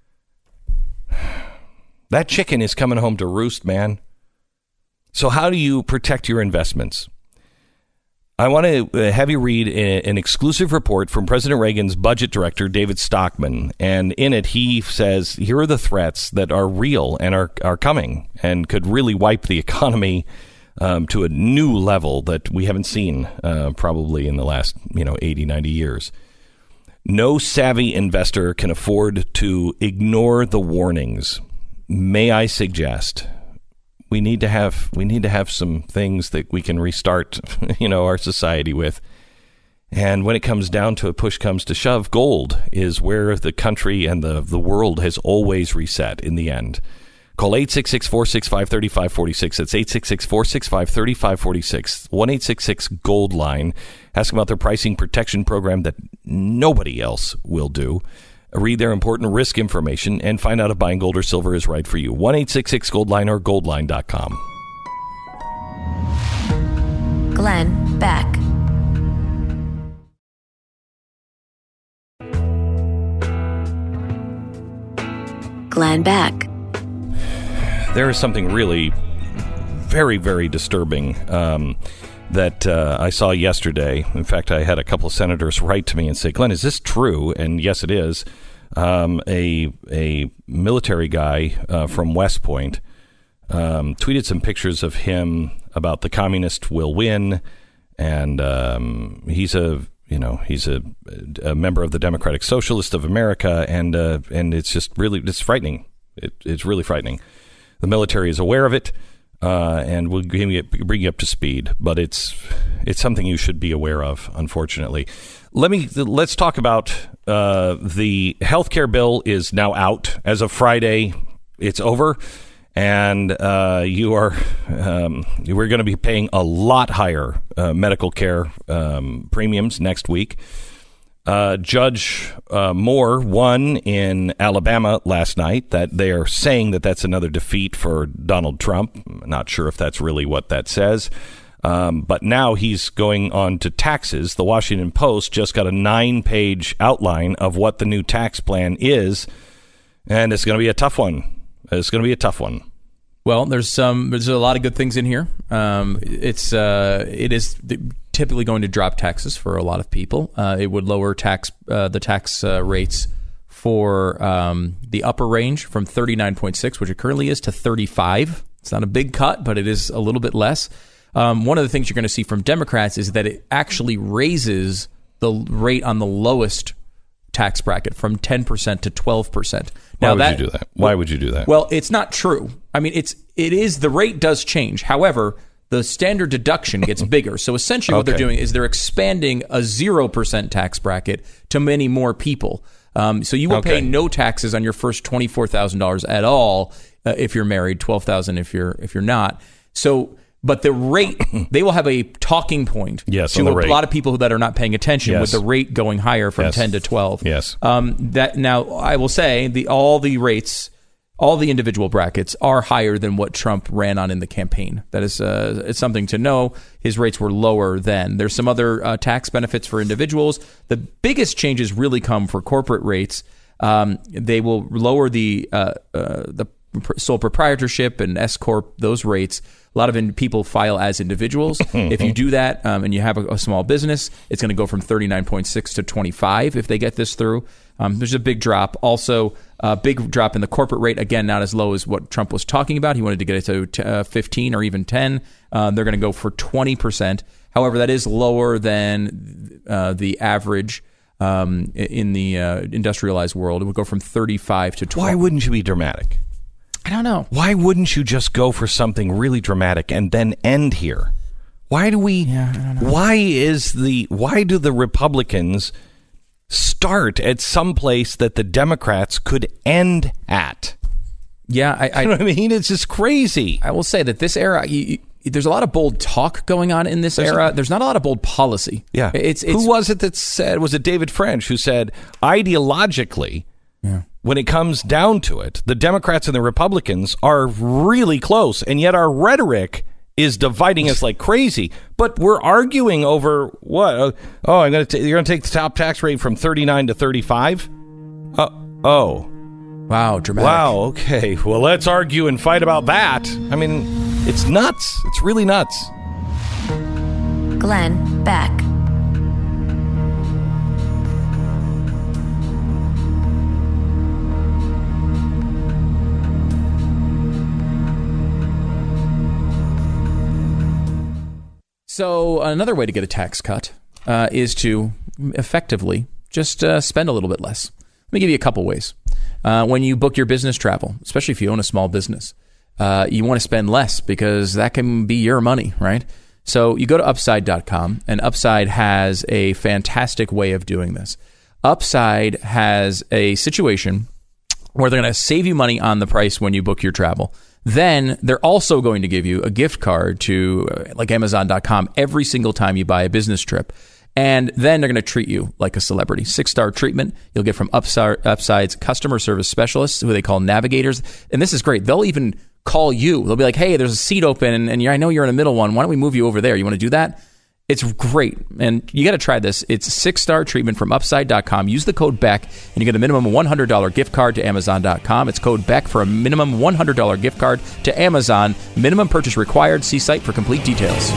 that chicken is coming home to roost, man. So how do you protect your investments? I want to have you read a, an exclusive report from President Reagan's budget director, David Stockman. And in it, he says, here are the threats that are real and are, are coming and could really wipe the economy um, to a new level that we haven't seen uh, probably in the last, you know, eighty, ninety years. No savvy investor can afford to ignore the warnings. May I suggest we need to have we need to have some things that we can restart, you know, our society with. And when it comes down to it, push comes to shove, gold is where the country and the, the world has always reset in the end. Call eight six six, four six five, three five four six. That's eight six six, four six five, three five four six. one eight six six gold line. Ask them about their pricing protection program that nobody else will do. Read their important risk information and find out if buying gold or silver is right for you. one eight six six gold line or goldline dot com. Glenn Beck. Glenn Beck. There is something really very, very disturbing um, that uh, I saw yesterday. In fact, I had a couple of senators write to me and say, Glenn, is this true? And yes, it is. Um, a a military guy uh, from West Point um, tweeted some pictures of him about the communists will win, and um, he's a you know he's a, a member of the Democratic Socialists of America, and uh, and it's just really it's frightening. It, it's really frightening. The military is aware of it. Uh, and we'll bring you up to speed, but it's it's something you should be aware of, unfortunately. Let me let's talk about uh, the healthcare bill is now out as of Friday. It's over, and uh, you are um, we're going to be paying a lot higher uh, medical care um, premiums next week. Uh, Judge uh, Moore won in Alabama last night. That they are saying that that's another defeat for Donald Trump. I'm not sure if that's really what that says. Um, but now he's going on to taxes. The Washington Post just got a nine-page outline of what the new tax plan is, and it's going to be a tough one. It's going to be a tough one. Well, there's some. There's a lot of good things in here. Um, it's uh, it is typically going to drop taxes for a lot of people. Uh, it would lower tax uh, the tax uh, rates for um, the upper range from thirty-nine point six, which it currently is, to thirty-five. It's not a big cut, but it is a little bit less. Um, one of the things you're going to see from Democrats is that it actually raises the rate on the lowest tax bracket from ten percent to twelve percent. Now, Why would that, you do that? Why would you do that? Well, it's not true. I mean, it's it is the rate does change. However, the standard deduction gets bigger. So essentially what okay. they're doing is they're expanding a zero percent tax bracket to many more people. Um, so you will okay. pay no taxes on your first twenty-four thousand dollars at all uh, if you're married, twelve thousand dollars if you're if you're not. So but the rate, they will have a talking point yes, to a rate. lot of people that are not paying attention yes. with the rate going higher from yes. ten to twelve. Yes. Um, that now, I will say, the all the rates, all the individual brackets are higher than what Trump ran on in the campaign. That is uh, it's something to know. His rates were lower then. There's some other uh, tax benefits for individuals. The biggest changes really come for corporate rates. Um, they will lower the uh, uh, the sole proprietorship and S corp, those rates. A lot of in, people file as individuals. If you do that um, and you have a, a small business, it's going to go from thirty-nine point six to twenty-five if they get this through. Um, there's a big drop. Also, a big drop in the corporate rate. Again, not as low as what Trump was talking about. He wanted to get it to uh, fifteen or even ten. Uh, they're going to go for twenty percent. However, that is lower than uh, the average um, in the uh, industrialized world. It would go from thirty-five to twenty. Why wouldn't you be dramatic? I don't know. Why wouldn't you just go for something really dramatic and then end here? Why do we? Yeah, I don't know. Why is the? Why do the Republicans start at some place that the Democrats could end at? Yeah, I, I, You know what I mean? It's just crazy. I will say that this era, you, you, there's a lot of bold talk going on in this There's era. a- There's not a lot of bold policy. Yeah. It's, it's Who was it that said, was it David French who said, ideologically, Yeah. when it comes down to it, the Democrats and the Republicans are really close, and yet our rhetoric is dividing us like crazy. But we're arguing over what? Uh, oh, I'm going to you're going to take the top tax rate from thirty-nine to thirty-five? Uh, oh. Wow, dramatic. Wow, okay. Well, let's argue and fight about that. I mean, it's nuts. It's really nuts. Glenn Beck. So another way to get a tax cut uh, is to effectively just uh, spend a little bit less. Let me give you a couple ways. Uh, when you book your business travel, especially if you own a small business, uh, you want to spend less because that can be your money, right? So you go to upside dot com, and Upside has a fantastic way of doing this. Upside has a situation where they're going to save you money on the price when you book your travel. Then they're also going to give you a gift card to uh, like amazon dot com every single time you buy a business trip. And then they're going to treat you like a celebrity. Six-star treatment you'll get from Upside, Upside's customer service specialists, who they call navigators. And this is great. They'll even call you. They'll be like, hey, there's a seat open, and, and I know you're in the middle one. Why don't we move you over there? You want to do that? It's great. And you got to try this. It's a six-star treatment from upside dot com. Use the code BECK, and you get a minimum one hundred dollars gift card to amazon dot com. It's code BECK for a minimum one hundred dollars gift card to Amazon. Minimum purchase required. See site for complete details.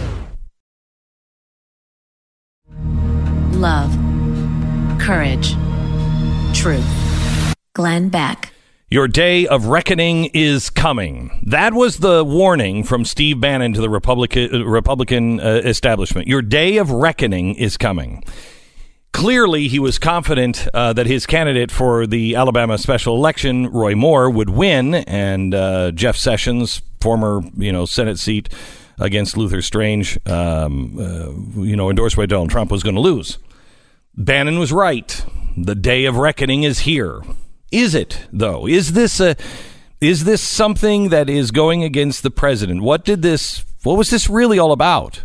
Love. Courage. Truth. Glenn Beck. Your day of reckoning is coming. That was the warning from Steve Bannon to the Republican, Republican uh, establishment. Your day of reckoning is coming. Clearly, he was confident uh, that his candidate for the Alabama special election, Roy Moore, would win, and uh, Jeff Sessions, former you know Senate seat against Luther Strange, um, uh, you know, endorsed by Donald Trump, was going to lose. Bannon was right. The day of reckoning is here. Is it, though? Is this a is this something that is going against the president? What did this what was this really all about?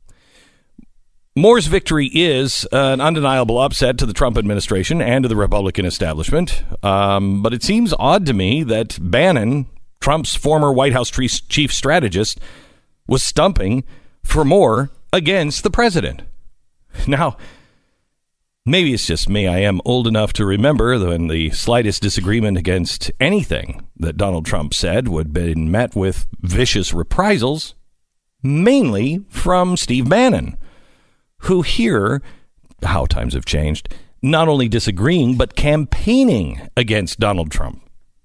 Moore's victory is an undeniable upset to the Trump administration and to the Republican establishment. Um, but it seems odd to me that Bannon, Trump's former White House chief strategist, was stumping for Moore against the president. Now, maybe it's just me. I am old enough to remember when the slightest disagreement against anything that Donald Trump said would be met with vicious reprisals, mainly from Steve Bannon, who here, how times have changed, not only disagreeing, but campaigning against Donald Trump.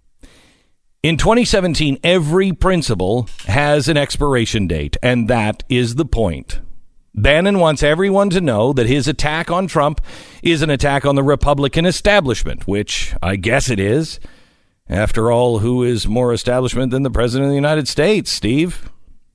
In twenty seventeen, every principle has an expiration date, and that is the point. Bannon wants everyone to know that his attack on Trump is an attack on the Republican establishment, which I guess it is. After all, who is more establishment than the President of the United States, Steve?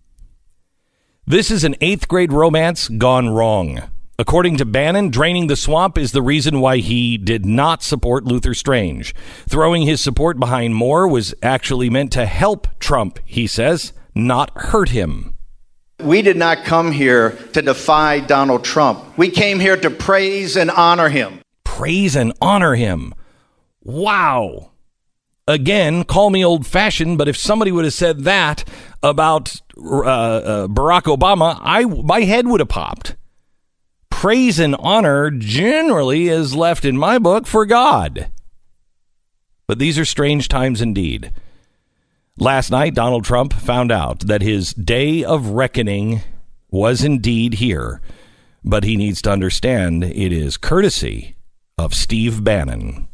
This is an eighth grade romance gone wrong. According to Bannon, draining the swamp is the reason why he did not support Luther Strange. Throwing his support behind Moore was actually meant to help Trump, he says, not hurt him. We did not come here to defy Donald Trump. We came here to praise and honor him. Praise and honor him. Wow. Again, call me old-fashioned, but if somebody would have said that about uh, uh, Barack Obama, I my head would have popped. Praise and honor generally is left in my book for God. But these are strange times indeed. Last night, Donald Trump found out that his day of reckoning was indeed here. But he needs to understand it is courtesy of Steve Bannon.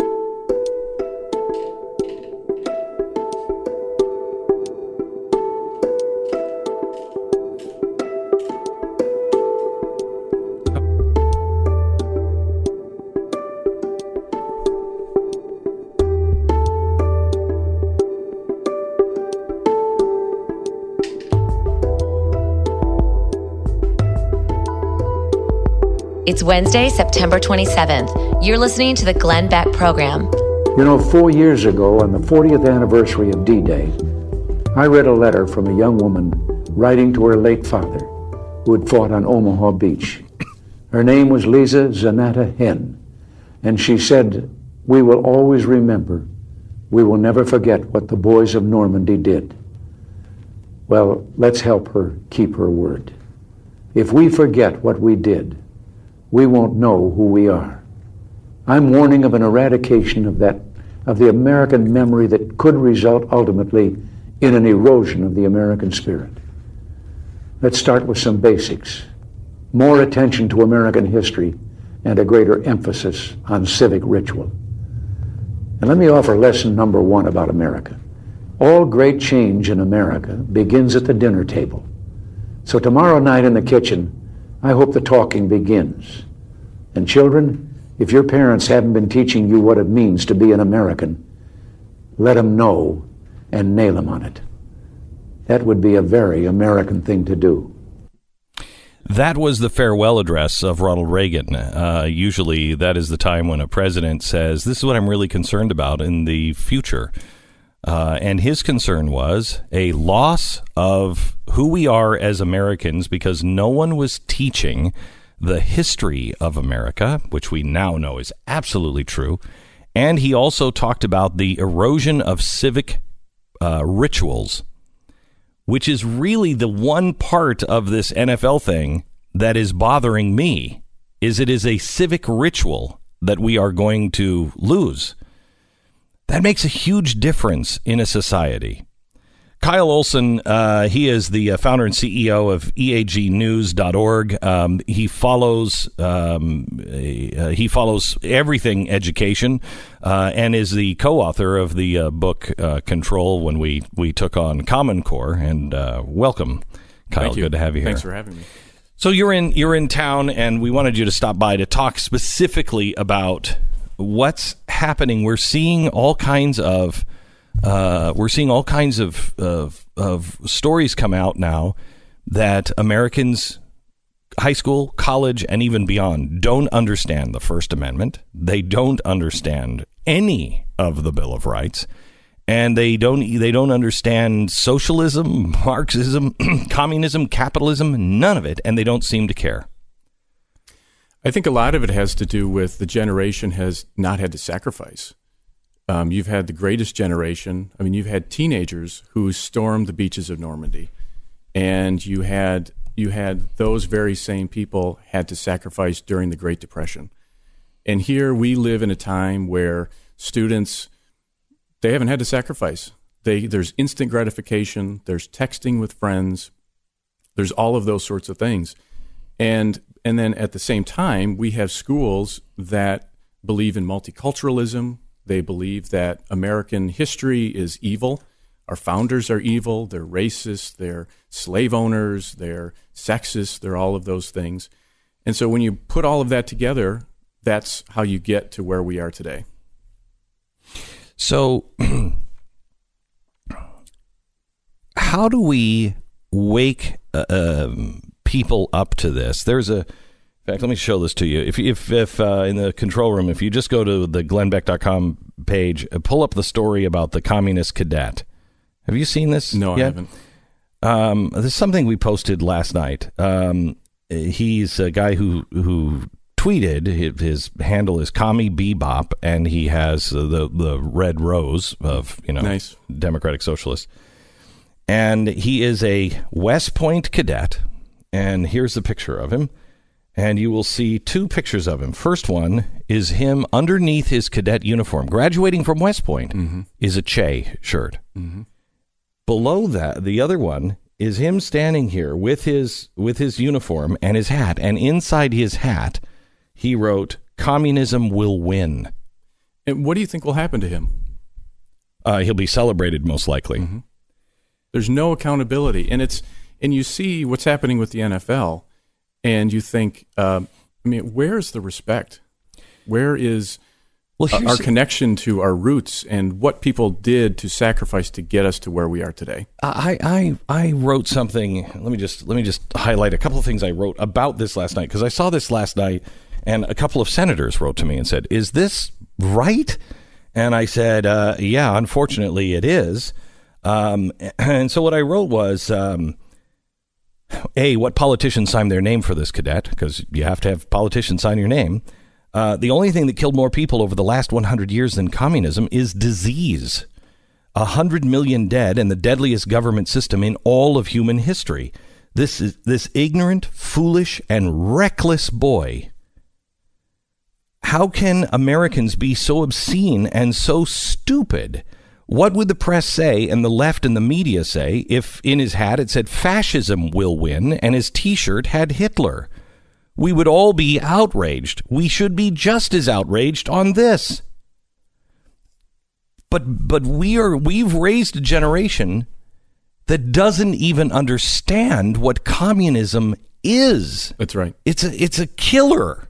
It's Wednesday, September twenty-seventh. You're listening to the Glenn Beck Program. You know, four years ago, on the fortieth anniversary of D-Day, I read a letter from a young woman writing to her late father, who had fought on Omaha Beach. Her name was Lisa Zanetta Henn, and she said, "We will always remember. We will never forget what the boys of Normandy did." Well, let's help her keep her word. If we forget what we did, we won't know who we are. I'm warning of an eradication of that, of the American memory that could result ultimately in an erosion of the American spirit. Let's start with some basics. More attention to American history and a greater emphasis on civic ritual. And let me offer lesson number one about America. All great change in America begins at the dinner table. So tomorrow night in the kitchen, I hope the talking begins. And children, if your parents haven't been teaching you what it means to be an American, let them know and nail them on it. That would be a very American thing to do. That was the farewell address of Ronald Reagan. Uh, usually that is the time when a president says, this is what I'm really concerned about in the future. Uh, and his concern was a loss of who we are as Americans because no one was teaching the history of America, which we now know is absolutely true. And he also talked about the erosion of civic uh, rituals, which is really the one part of this N F L thing that is bothering me, is it is a civic ritual that we are going to lose. That makes a huge difference in a society. Kyle Olson, uh, he is the uh, founder and C E O of E A G news dot org. Um, he follows um, uh, he follows everything education uh, and is the co-author of the uh, book uh, Control when we, we took on Common Core. And uh, welcome, Kyle. Thank you. Good to have you here. Thanks for having me. So you're in you're in town, and we wanted you to stop by to talk specifically about what's happening. We're seeing all kinds of uh, we're seeing all kinds of, of of stories come out now that Americans, high school, college, and even beyond, don't understand the First Amendment. They don't understand any of the Bill of Rights, and they don't they don't understand socialism, Marxism, communism, capitalism, none of it, and they don't seem to care. I think a lot of it has to do with the generation has not had to sacrifice. Um, you've had the greatest generation. I mean, you've had teenagers who stormed the beaches of Normandy, and you had you had those very same people had to sacrifice during the Great Depression. And here we live in a time where students, they haven't had to sacrifice. They there's instant gratification. There's texting with friends. There's all of those sorts of things, and And then at the same time, we have schools that believe in multiculturalism. They believe that American history is evil. Our founders are evil. They're racist. They're slave owners. They're sexist. They're all of those things. And so when you put all of that together, that's how you get to where we are today. So how do we wake uh, um, people up to this? There's a, in fact, let me show this to you. If if if uh, in the control room, if you just go to the glenn beck dot com page, uh, pull up the story about the communist cadet. Have you seen this? No, yet? I haven't. Um, this is something we posted last night. Um, he's a guy who who tweeted. His, his handle is Commie Bebop, and he has uh, the the red rose of you know nice. Democratic Socialist, and he is a West Point cadet. And here's the picture of him. And you will see two pictures of him. First one is him underneath his cadet uniform. Graduating from West Point mm-hmm. is a Che shirt. Mm-hmm. Below that, the other one is him standing here with his with his uniform and his hat. And inside his hat, he wrote, "Communism will win." And what do you think will happen to him? Uh, he'll be celebrated, most likely. Mm-hmm. There's no accountability. And it's... And you see what's happening with the N F L, and you think, uh, I mean, where's the respect? Where is Well, uh, here's- our connection to our roots and what people did to sacrifice to get us to where we are today. I, I I wrote something. Let me just let me just highlight a couple of things I wrote about this last night, because I saw this last night, and a couple of senators wrote to me and said, "Is this right?" And I said, uh, "Yeah, unfortunately, it is." Um, and so what I wrote was, um, A, what politicians signed their name for this, cadet? Because you have to have politicians sign your name. Uh, the only thing that killed more people over the last one hundred years than communism is disease. A hundred million dead, and the deadliest government system in all of human history. This is this ignorant, foolish, and reckless boy. How can Americans be so obscene and so stupid? What would the press say and the left and the media say if in his hat it said fascism will win and his T-shirt had Hitler? We would all be outraged. We should be just as outraged on this. But but we are we've raised a generation that doesn't even understand what communism is. That's right. It's a it's a killer.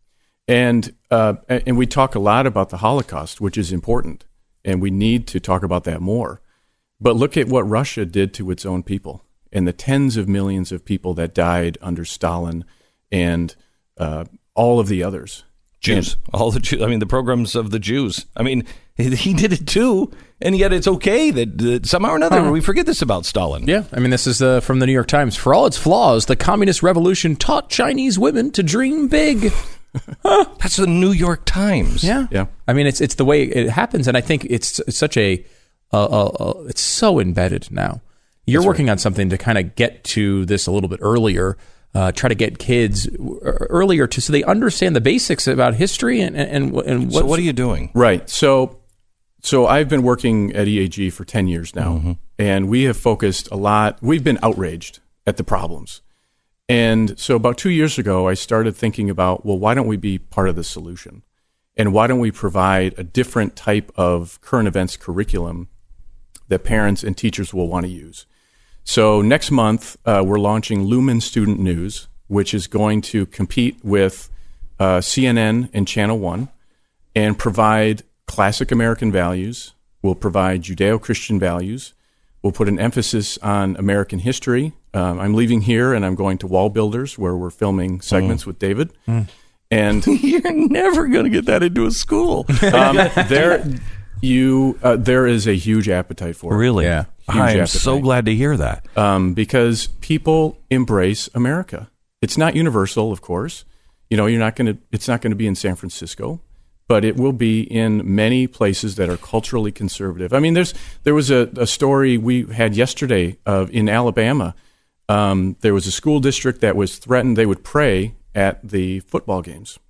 And uh, and we talk a lot about the Holocaust, which is important, and we need to talk about that more. But look at what Russia did to its own people and the tens of millions of people that died under Stalin and uh, all of the others. Jews, and, all the Jews. I mean, the pogroms of the Jews. I mean, he did it too, and yet it's okay that, that somehow or another uh-huh. we forget this about Stalin. Yeah, I mean, this is uh, from the New York Times. For all its flaws, the communist revolution taught Chinese women to dream big. Huh. That's the New York Times. Yeah, yeah. I mean, it's it's the way it happens, and I think it's, it's such a, uh, uh, uh, it's so embedded now. You're That's working right. on something to kind of get to this a little bit earlier. Uh, try to get kids earlier to so they understand the basics about history and and and so what are you doing? Right. So so I've been working at E A G for ten years now, mm-hmm. and we have focused a lot. We've been outraged at the problems, and so about two years ago, I started thinking about, well, why don't we be part of the solution, and why don't we provide a different type of current events curriculum that parents and teachers will want to use. So next month, uh, we're launching Lumen Student News, which is going to compete with uh, C N N and Channel One and provide classic American values. We'll provide Judeo-Christian values. We'll put an emphasis on American history. Um, I'm leaving here, and I'm going to Wall Builders, where we're filming segments mm. with David. Mm. And you're never going to get that into a school. um, there, you, uh, there is a huge appetite for it. Really? Yeah. I am so glad to hear that. Um, because people embrace America. It's not universal, of course. You know, you're not going to. It's not going to be in San Francisco, but it will be in many places that are culturally conservative. I mean, there's there was a, a story we had yesterday of in Alabama. Um, there was a school district that was threatened. They would pray at the football games,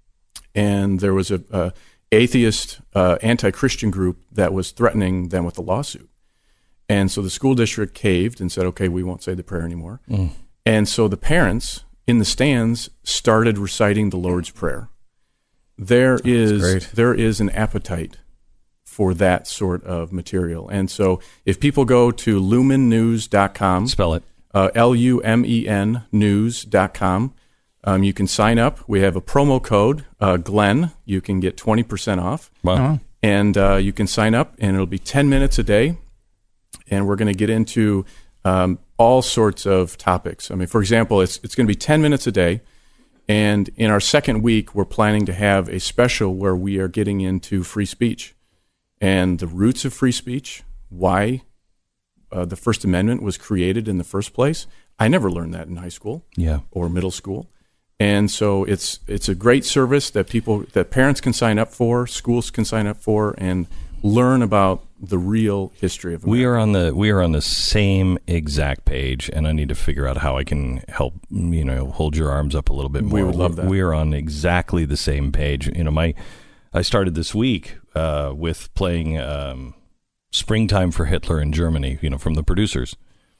and there was a, a atheist, uh, anti-Christian group that was threatening them with a lawsuit. And so the school district caved and said, okay, we won't say the prayer anymore. Mm. And so the parents in the stands started reciting the Lord's Prayer. There oh, is there is an appetite for that sort of material. And so if people go to lumen news dot com, spell it, uh, L U M E N news dot com, um, you can sign up. We have a promo code, uh, Glenn. You can get twenty percent off. Wow. Uh-huh. And uh, you can sign up, and it'll be ten minutes a day. And we're going to get into um, all sorts of topics. I mean, for example, it's it's going to be ten minutes a day. And in our second week, we're planning to have a special where we are getting into free speech and the roots of free speech, why uh, the First Amendment was created in the first place. I never learned that in high school yeah. or middle school. And so it's it's a great service that people that parents can sign up for, schools can sign up for, and learn about the real history of America. We are on the we are on the same exact page, and I need to figure out how I can help, you know, hold your arms up a little bit more. We would love that. We are on exactly the same page. You know, my I started this week uh, with playing um, "Springtime for Hitler" in Germany, you know, from the producers,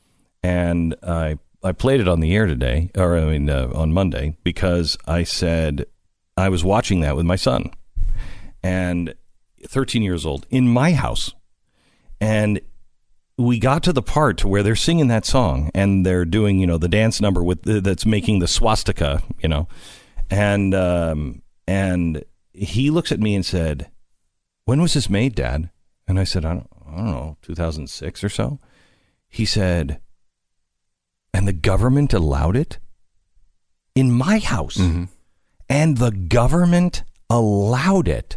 and I I played it on the air today, or I mean uh, on Monday, because I said I was watching that with my son, and thirteen years old, in my house. And we got to the part to where they're singing that song and they're doing, you know, the dance number with the, that's making the swastika, you know, and um, and he looks at me and said, "When was this made, Dad?" And I said, I don't, I don't know, two thousand six or so. He said, "And the government allowed it in my house." Mm-hmm. And the government allowed it.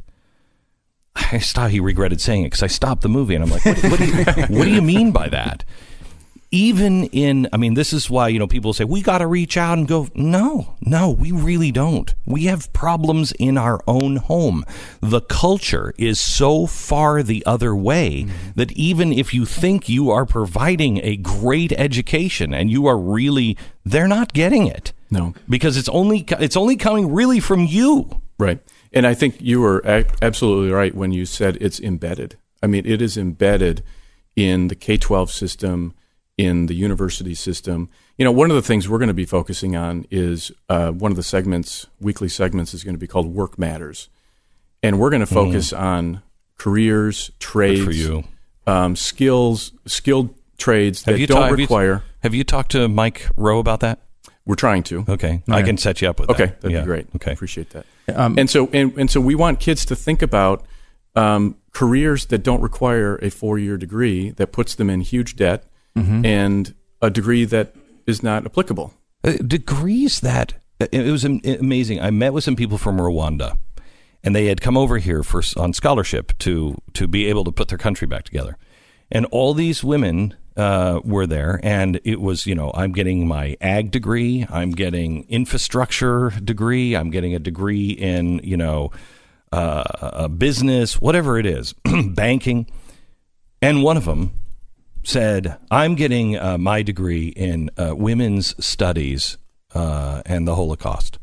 I stopped, he regretted saying it because I stopped the movie and I'm like, what, what, do you, what do you mean by that? Even in, I mean, this is why, you know, people say, we got to reach out and go, no, no, we really don't. We have problems in our own home. The culture is so far the other way mm-hmm. that even if you think you are providing a great education and you are really, they're not getting it. No. Because it's only, it's only coming really from you. Right. And I think you were a- absolutely right when you said it's embedded. I mean, it is embedded in the K twelve system, in the university system. You know, one of the things we're going to be focusing on is uh, one of the segments, weekly segments, is going to be called Work Matters. And we're going to focus mm. on careers, trades, Good for you. Um, skills, skilled trades have that you don't ta- require. Have you, have you talked to Mike Rowe about that? We're trying to. Okay. All I right. can set you up with okay, that. that'd yeah. be great. Okay. Appreciate that. Um, and so and, and so we want kids to think about um, careers that don't require a four-year degree that puts them in huge debt mm-hmm. and a degree that is not applicable. Uh, degrees that, it was amazing. I met with some people from Rwanda, and they had come over here for on scholarship to to be able to put their country back together. And all these women uh, were there, and it was, you know, I'm getting my ag degree, I'm getting infrastructure degree, I'm getting a degree in, you know, uh, a business, whatever it is, banking. And one of them said, I'm getting uh, my degree in uh, women's studies uh, and the Holocaust.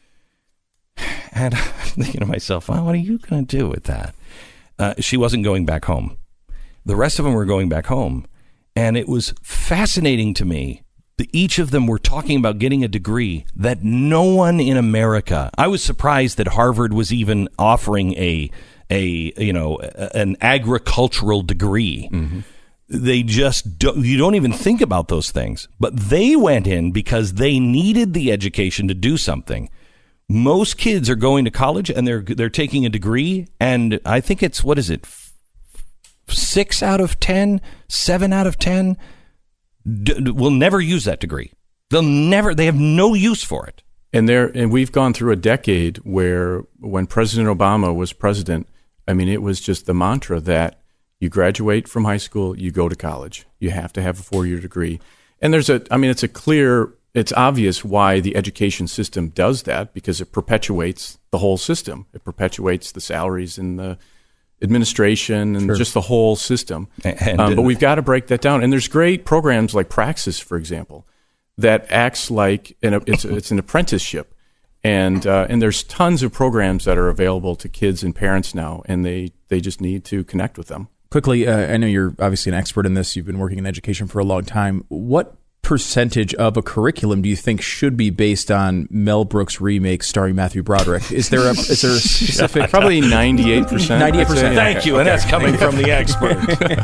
And I'm thinking to myself, well, what are you going to do with that? Uh, she wasn't going back home. The rest of them were going back home. And it was fascinating to me that each of them were talking about getting a degree that no one in America, I was surprised that Harvard was even offering a, a you know, an agricultural degree. Mm-hmm. They just don't, you don't even think about those things. But they went in because they needed the education to do something. Most kids are going to college and they're they're taking a degree, and I think it's, what is it, six out of ten, seven out of ten d- will never use that degree. They'll never, they have no use for it. And there, and we've gone through a decade where when President Obama was president, I mean, it was just the mantra that you graduate from high school, you go to college. You have to have a four-year degree. And there's a, I mean, it's a clear, it's obvious why the education system does that, because it perpetuates the whole system. It perpetuates the salaries and the administration and sure. just the whole system. And, um, but we've got to break that down. And there's great programs like Praxis, for example, that acts like an, it's, it's an apprenticeship. And uh, and there's tons of programs that are available to kids and parents now, and they, they just need to connect with them. Quickly, uh, I know you're obviously an expert in this. You've been working in education for a long time. What percentage of a curriculum do you think should be based on Mel Brooks' remake starring Matthew Broderick? Is there a, is there a specific? Probably ninety-eight percent. ninety-eight percent. Thank you, and that's coming from the expert.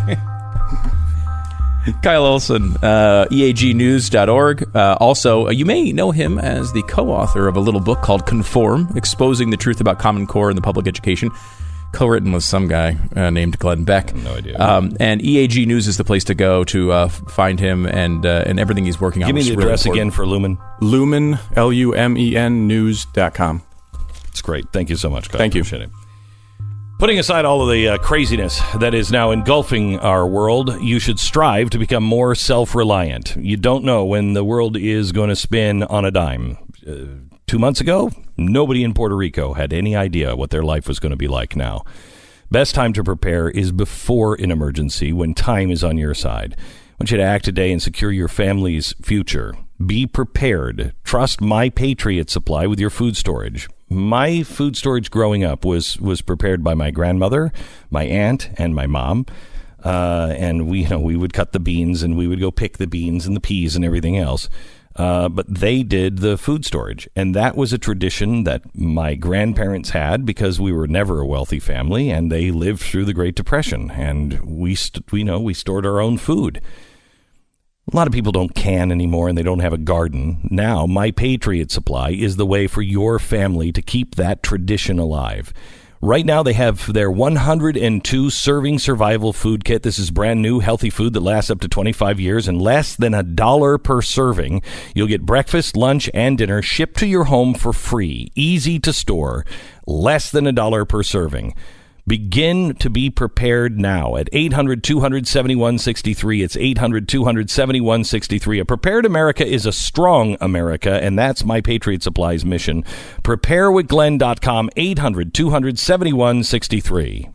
Kyle Olson, uh, E A G news dot org. Uh, also, uh, you may know him as the co-author of a little book called Conform, Exposing the Truth About Common Core in the Public Education, co-written with some guy uh, named Glenn Beck. No idea. Um, and E A G News is the place to go to uh, find him and uh, and everything he's working on. Give me the really address important. again for Lumen. Lumen, L U M E N, news dot com. It's great. Thank you so much, Kyle. Thank you. Appreciate it. Putting aside all of the uh, craziness that is now engulfing our world, you should strive to become more self-reliant. You don't know when the world is going to spin on a dime. Uh, two months ago, nobody in Puerto Rico had any idea what their life was going to be like now. Best time to prepare is before an emergency, when time is on your side. I want you to act today and secure your family's future. Be prepared. Trust My Patriot Supply with your food storage. My food storage growing up was was prepared by my grandmother, my aunt, and my mom. Uh, and we, you know, we would cut the beans and we would go pick the beans and the peas and everything else. Uh, but they did the food storage. And that was a tradition that my grandparents had because we were never a wealthy family and they lived through the Great Depression. And we, st- we know, we stored our own food. A lot of people don't can anymore and they don't have a garden. Now, My Patriot Supply is the way for your family to keep that tradition alive. Right now, they have their one hundred two serving survival food kit. This is brand new, healthy food that lasts up to twenty-five years and less than a dollar per serving. You'll get breakfast, lunch, and dinner shipped to your home for free. Easy to store, less than a dollar per serving. Begin to be prepared now at eight hundred, two seven one, six three. It's eight hundred, two seven one, six three. A prepared America is a strong America, and that's My Patriot Supply's mission. prepare with glenn dot com, eight hundred, two seven one, six three.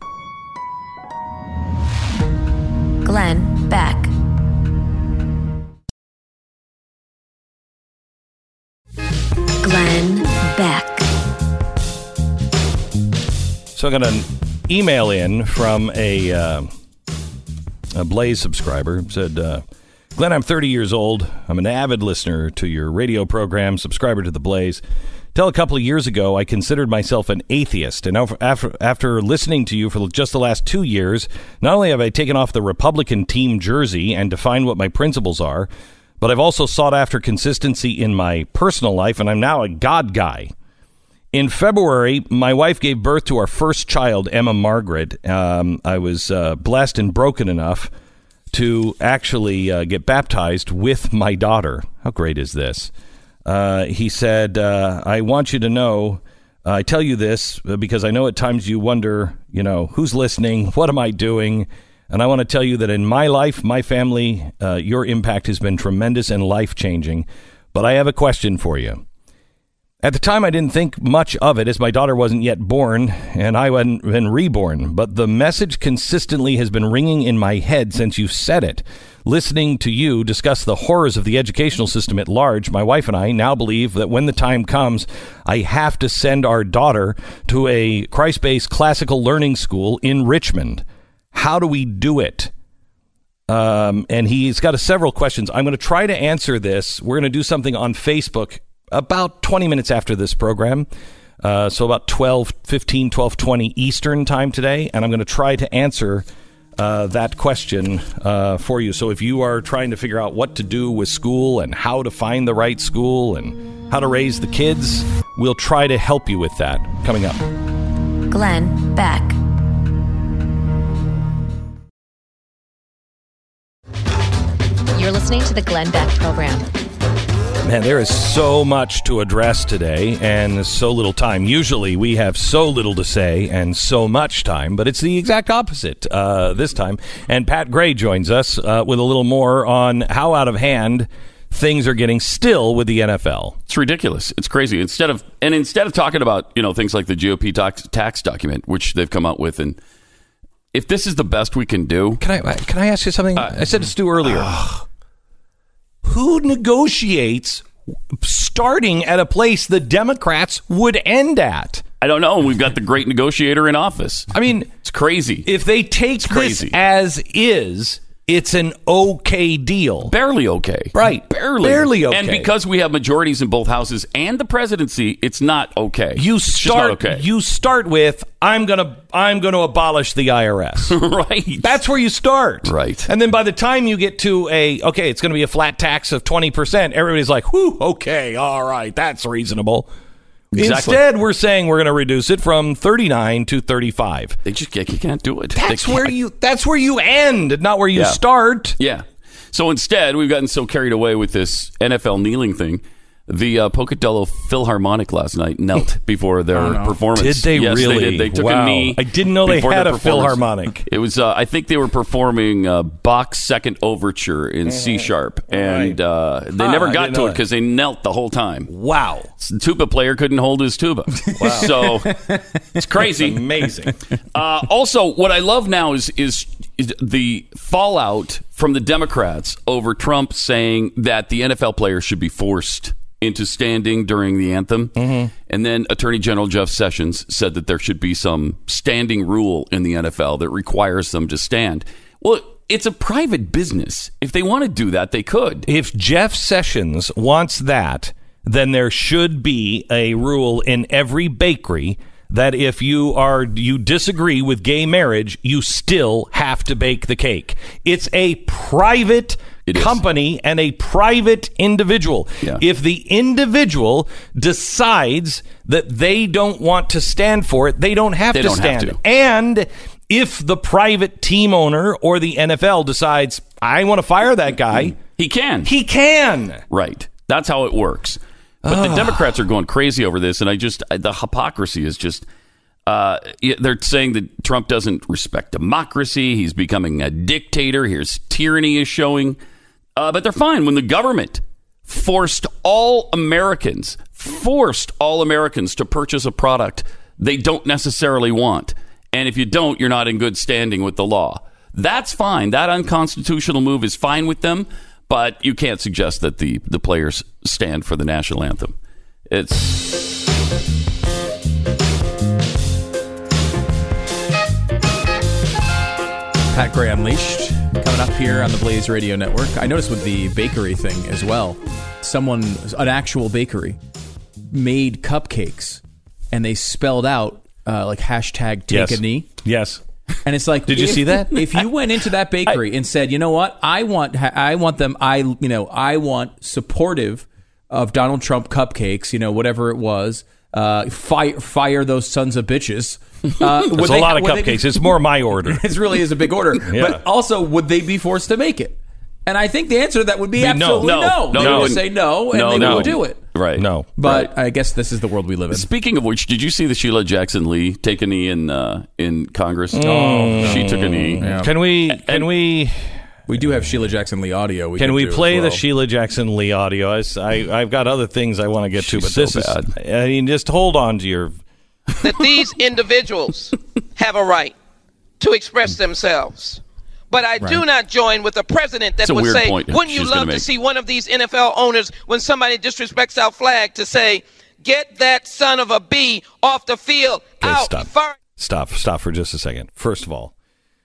Glenn Beck. Glenn Beck. So I got an email in from a, uh, a Blaze subscriber. Said, uh, Glenn, I'm thirty years old. I'm an avid listener to your radio program, subscriber to the Blaze. Till a couple of years ago, I considered myself an atheist. And after, after listening to you for just the last two years, not only have I taken off the Republican team jersey and defined what my principles are, but I've also sought after consistency in my personal life, and I'm now a God guy. In February, my wife gave birth to our first child, Emma Margaret. Um, I was uh, blessed and broken enough to actually uh, get baptized with my daughter. How great is this? Uh, he said, uh, I want you to know, uh, I tell you this because I know at times you wonder, you know, who's listening? What am I doing? And I want to tell you that in my life, my family, uh, your impact has been tremendous and life-changing. But I have a question for you. At the time, I didn't think much of it as my daughter wasn't yet born and I hadn't been reborn. But the message consistently has been ringing in my head since you said it. Listening to you discuss the horrors of the educational system at large, my wife and I now believe that when the time comes, I have to send our daughter to a Christ-based classical learning school in Richmond. How do we do it? Um, and he's got a, several questions. I'm going to try to answer this. We're going to do something on Facebook about twenty minutes after this program. Uh, so about twelve fifteen, twelve twenty Eastern time today. And I'm going to try to answer uh, that question uh, for you. So if you are trying to figure out what to do with school and how to find the right school and how to raise the kids, we'll try to help you with that coming up. Glenn Beck. You're listening to the Glenn Beck Program. Man, there is so much to address today and so little time. Usually we have so little to say and so much time, but it's the exact opposite uh, this time. And Pat Gray joins us uh, with a little more on how out of hand things are getting still with the N F L. It's ridiculous. It's crazy. Instead of and instead of talking about, you know, things like the G O P tax, tax document, which they've come out with, and if this is the best we can do, can I can I ask you something? Uh, I said to Stu earlier. Uh, Who negotiates starting at a place the Democrats would end at? I don't know. We've got the great negotiator in office. I mean, it's crazy. If they take this as is, it's an okay deal. Barely okay. Right. Barely. Barely okay. And because we have majorities in both houses and the presidency, it's not okay. You it's start just not okay. You start with I'm going to I'm going to abolish the I R S. Right. That's where you start. Right. And then by the time you get to a okay, it's going to be a flat tax of twenty percent, everybody's like, "Whew, okay, all right, that's reasonable." Exactly. Instead, we're saying we're going to reduce it from thirty-nine to thirty-five. They just you can't do it. That's where you that's where you end, not where you yeah. start. Yeah. So instead, we've gotten so carried away with this N F L kneeling thing. The uh, Pocatello Philharmonic last night knelt before their oh, no. performance. Did they yes, really? They did. They took wow. a knee. I didn't know they had a Philharmonic. It was. Uh, I think they were performing uh, Bach's Second Overture in mm-hmm. C sharp, and uh, they ah, never got to it because they knelt the whole time. Wow. The tuba player couldn't hold his tuba. Wow. So it's crazy. It's amazing. Uh, also, what I love now is, is is the fallout from the Democrats over Trump saying that the N F L players should be forced into standing during the anthem. Mm-hmm. And then Attorney General Jeff Sessions said that there should be some standing rule in the N F L that requires them to stand. Well, it's a private business. If they want to do that, they could. If Jeff Sessions wants that, then there should be a rule in every bakery that if you are you disagree with gay marriage, you still have to bake the cake. It's a private It is. company and a private individual. Yeah. If the individual decides that they don't want to stand for it, they don't have They to don't have stand. to. And if the private team owner or the N F L decides, I want to fire that guy, he can. He can. Right. That's how it works. But the Democrats are going crazy over this, and I just the hypocrisy is just. Uh, they're saying that Trump doesn't respect democracy. He's becoming a dictator. Here's tyranny is showing. Uh, but they're fine when the government forced all Americans, forced all Americans to purchase a product they don't necessarily want. And if you don't, you're not in good standing with the law. That's fine. That unconstitutional move is fine with them. But you can't suggest that the, the players stand for the national anthem. It's... Pat Gray Unleashed coming up here on the Blaze Radio Network. I noticed with the bakery thing as well, someone, an actual bakery, made cupcakes and they spelled out uh, like hashtag take Yes. a knee. Yes. And it's like, Did you if- see that? If you went into that bakery and said, you know what, I want, I want them, I, you know, I want supportive of Donald Trump cupcakes, you know, whatever it was, uh, fire, fire those sons of bitches. Uh, would There's they- a lot of would they be- cupcakes. It's more my order. It really is a big order. Yeah. But also, would they be forced to make it? And I think the answer to that would be Be no. absolutely No. no. No, They they would wouldn't. say no, and No, they no. would do it. Right. No. But Right. I guess this is the world we live in. Speaking of which, did you see the Sheila Jackson Lee take a knee in uh, in Congress? Oh, she took a knee. Yeah. Can we? Can we? We do have Sheila Jackson Lee audio. We Can could we do as play well. the Sheila Jackson Lee audio? I, I, I've got other things I want to get to, She's but so this bad. is. I mean, just hold on to your. That these individuals have a right to express themselves. But I do Right. not join with a president that It's a would weird say, point wouldn't you she's gonna love to make. see one of these N F L owners, when somebody disrespects our flag, to say, get that son of a B off the field, Okay, out, stop. fire. Stop. Stop for just a second. First of all,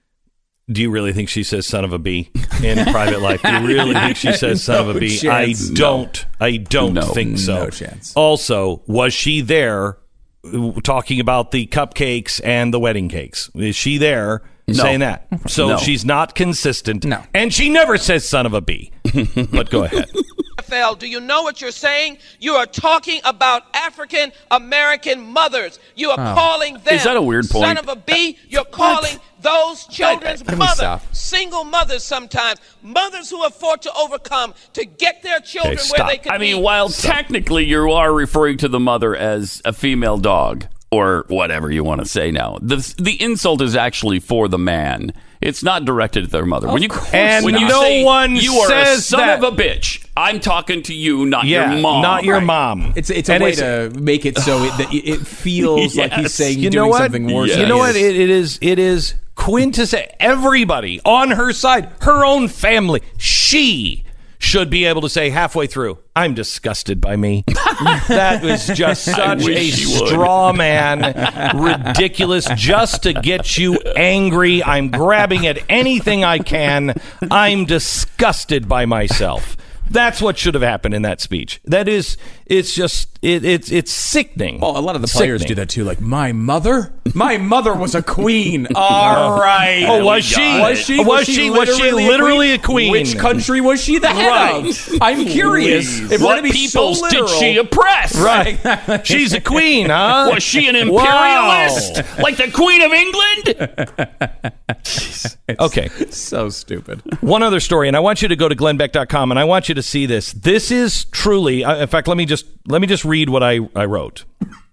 do you really think she says "son of a b" in private life? Do you really think she says "son of a No b"? chance. I don't. I don't No. think so. No chance. Also, was she there uh, talking about the cupcakes and the wedding cakes? Is she there No. saying that? So No. she's not consistent. No. And she never says "son of a b." But go ahead. N F L, do you know what you're saying? You are talking about African American mothers. You are calling them Is that a weird point? son of a B. You're calling those children's Can we mothers, stop? single mothers sometimes, mothers who have fought to overcome to get their children Okay, where stop. they could I mean, be. while technically you are referring to the mother as a female dog or whatever you want to say now, the the insult is actually for the man. It's not directed at their mother. When you And when you no say one you are a says son that. of a bitch, I'm talking to you, not Yeah, your mom. not your Right. mom. It's it's a And way it's- to make it so it, that it feels like he's Yes. saying you doing know what? something worse. Yes. You than know he what? is. It, it is. It is quintessential. Everybody on her side, her own family, she should be able to say halfway through, "I'm disgusted by me." That was just such a wish she would. straw man, ridiculous, just to get you angry. I'm grabbing at anything I can. I'm disgusted by myself. That's what should have happened in that speech. That is, it's just, it, it's it's sickening. Well, a lot of the players Sickening. do that too. Like, my mother, my mother was a queen. All right. Oh, was she? Was she? Was she? Was she literally a queen? Which country was she the head Right. of? I'm curious. Please. If we're What gonna be peoples so did literal- she oppress? Right. She's a queen, huh? Was she an Wow. imperialist? Like the Queen of England? Okay. So stupid. One other story, and I want you to go to glenn beck dot com, and I want you to see this. This is truly, uh, in fact, let me just let me just read what I, I wrote.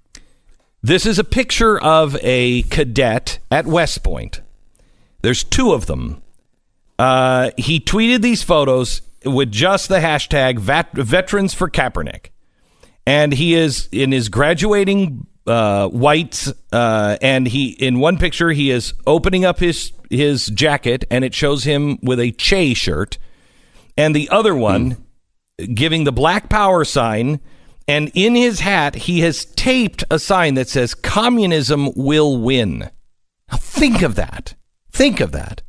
This is a picture of a cadet at West Point. There's two of them. Uh, he tweeted these photos with just the hashtag vet- Veterans for Kaepernick. And he is in his graduating uh, whites, uh, and he in one picture he is opening up his his jacket, and it shows him with a Che shirt, and the other one giving the Black Power sign, and in his hat he has taped a sign that says "Communism will win." Now think of that. Think of that.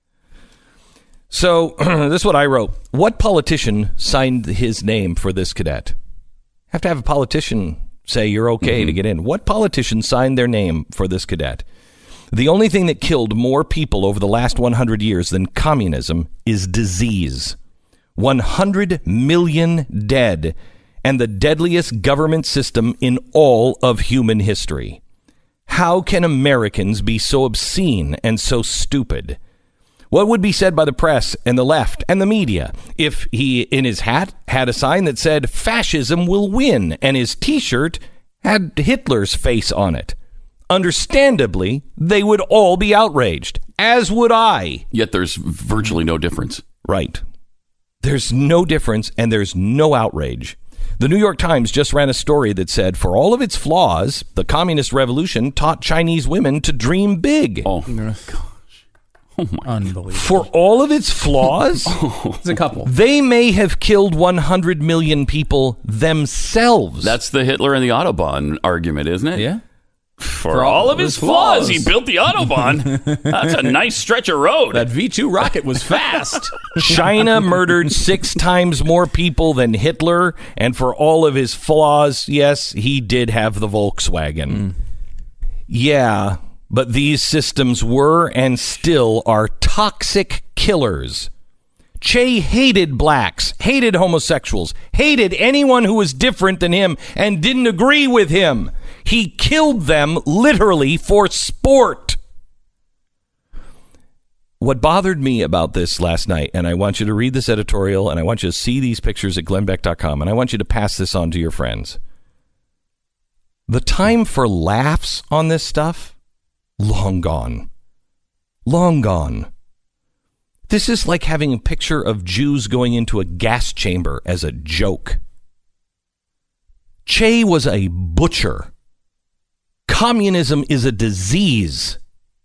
So this is what I wrote. What politician signed his name for this cadet? Have to have a politician say you're okay to get in. What politician signed their name for this cadet? The only thing that killed more people over the last one hundred years than communism is disease. one hundred million dead, and the deadliest government system in all of human history. How can Americans be so obscene and so stupid? What would be said by the press and the left and the media if he, in his hat, had a sign that said, fascism will win, and his T-shirt had Hitler's face on it? Understandably, they would all be outraged, as would I. Yet there's virtually no difference. Right. There's no difference, and there's no outrage. The New York Times just ran a story that said, for all of its flaws, the communist revolution taught Chinese women to dream big. Oh, gosh. Oh my Unbelievable. For all of its flaws, There's a couple. They may have killed one hundred million people themselves. That's the Hitler and the Autobahn argument, isn't it? Yeah. For, For all, all of his flaws, flaws, he built the Autobahn. That's a nice stretch of road. That V two rocket was fast. China murdered six times more people than Hitler, and for all of his flaws, yes, he did have the Volkswagen. Mm. Yeah, but these systems were and still are toxic killers. Che hated blacks, hated homosexuals, hated anyone who was different than him and didn't agree with him. He killed them literally for sport. What bothered me about this last night, and I want you to read this editorial, and I want you to see these pictures at glenn beck dot com, and I want you to pass this on to your friends. The time for laughs on this stuff, long gone. Long gone. This is like having a picture of Jews going into a gas chamber as a joke. Che was a butcher. Communism is a disease.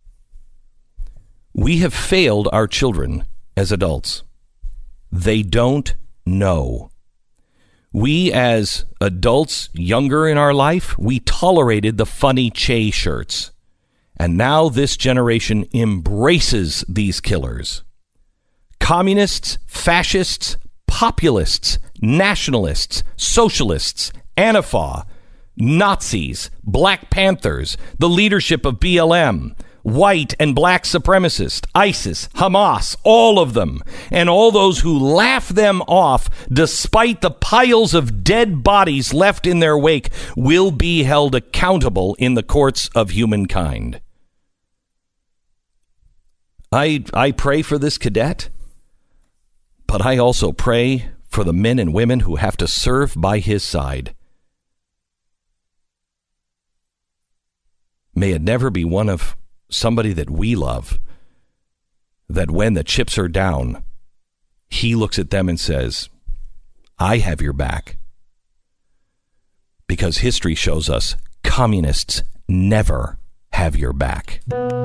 We have failed our children as adults. They don't know. We as adults, younger in our life, we tolerated the funny Che shirts. And now this generation embraces these killers. Communists, fascists, populists, nationalists, socialists, Antifa, Nazis, Black Panthers, the leadership of B L M, white and black supremacists, ISIS, Hamas, all of them, and all those who laugh them off despite the piles of dead bodies left in their wake will be held accountable in the courts of humankind. I I pray for this cadet, but I also pray for the men and women who have to serve by his side. May it never be one of somebody that we love, that when the chips are down, he looks at them and says, I have your back. Because history shows us communists never have your back.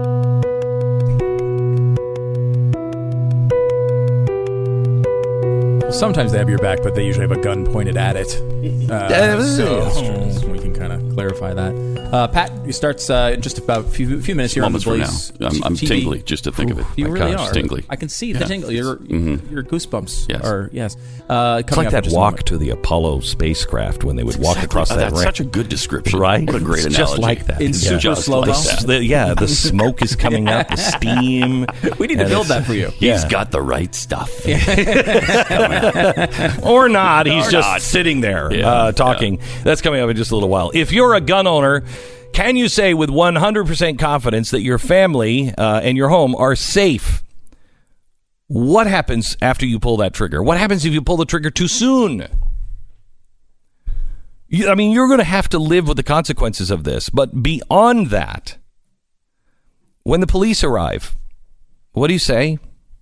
Well, sometimes they have your back, but they usually have a gun pointed at it. Uh, so we can kind of clarify that. Uh, Pat, it starts uh, in just about a few, few minutes here Moments on the from Blaze. now. I'm, I'm T V. tingly just to think Ooh, of it. You My really gosh, are. tingly. I can see the Yeah. tingle. Your, Mm-hmm. your goosebumps. Yes. Are, yes. Uh, It's like up in that just a walk moment. to the Apollo spacecraft when they would walk Exactly. across Oh, that that's ramp. such a good description. Right? What a great It's analogy. just like that. In Yeah. super Just slow-mo. like that. The- yeah, the smoke is coming out, the steam. We need to and build it's- that for you. He's Yeah. got the right stuff. Or not. He's Or just not. sitting there Yeah, uh, talking. That's coming up in just a little while. If you're a gun owner, can you say with one hundred percent confidence that your family uh, and your home are safe? What happens after you pull that trigger? What happens if you pull the trigger too soon? You, I mean, you're going to have to live with the consequences of this. But beyond that, when the police arrive, what do you say?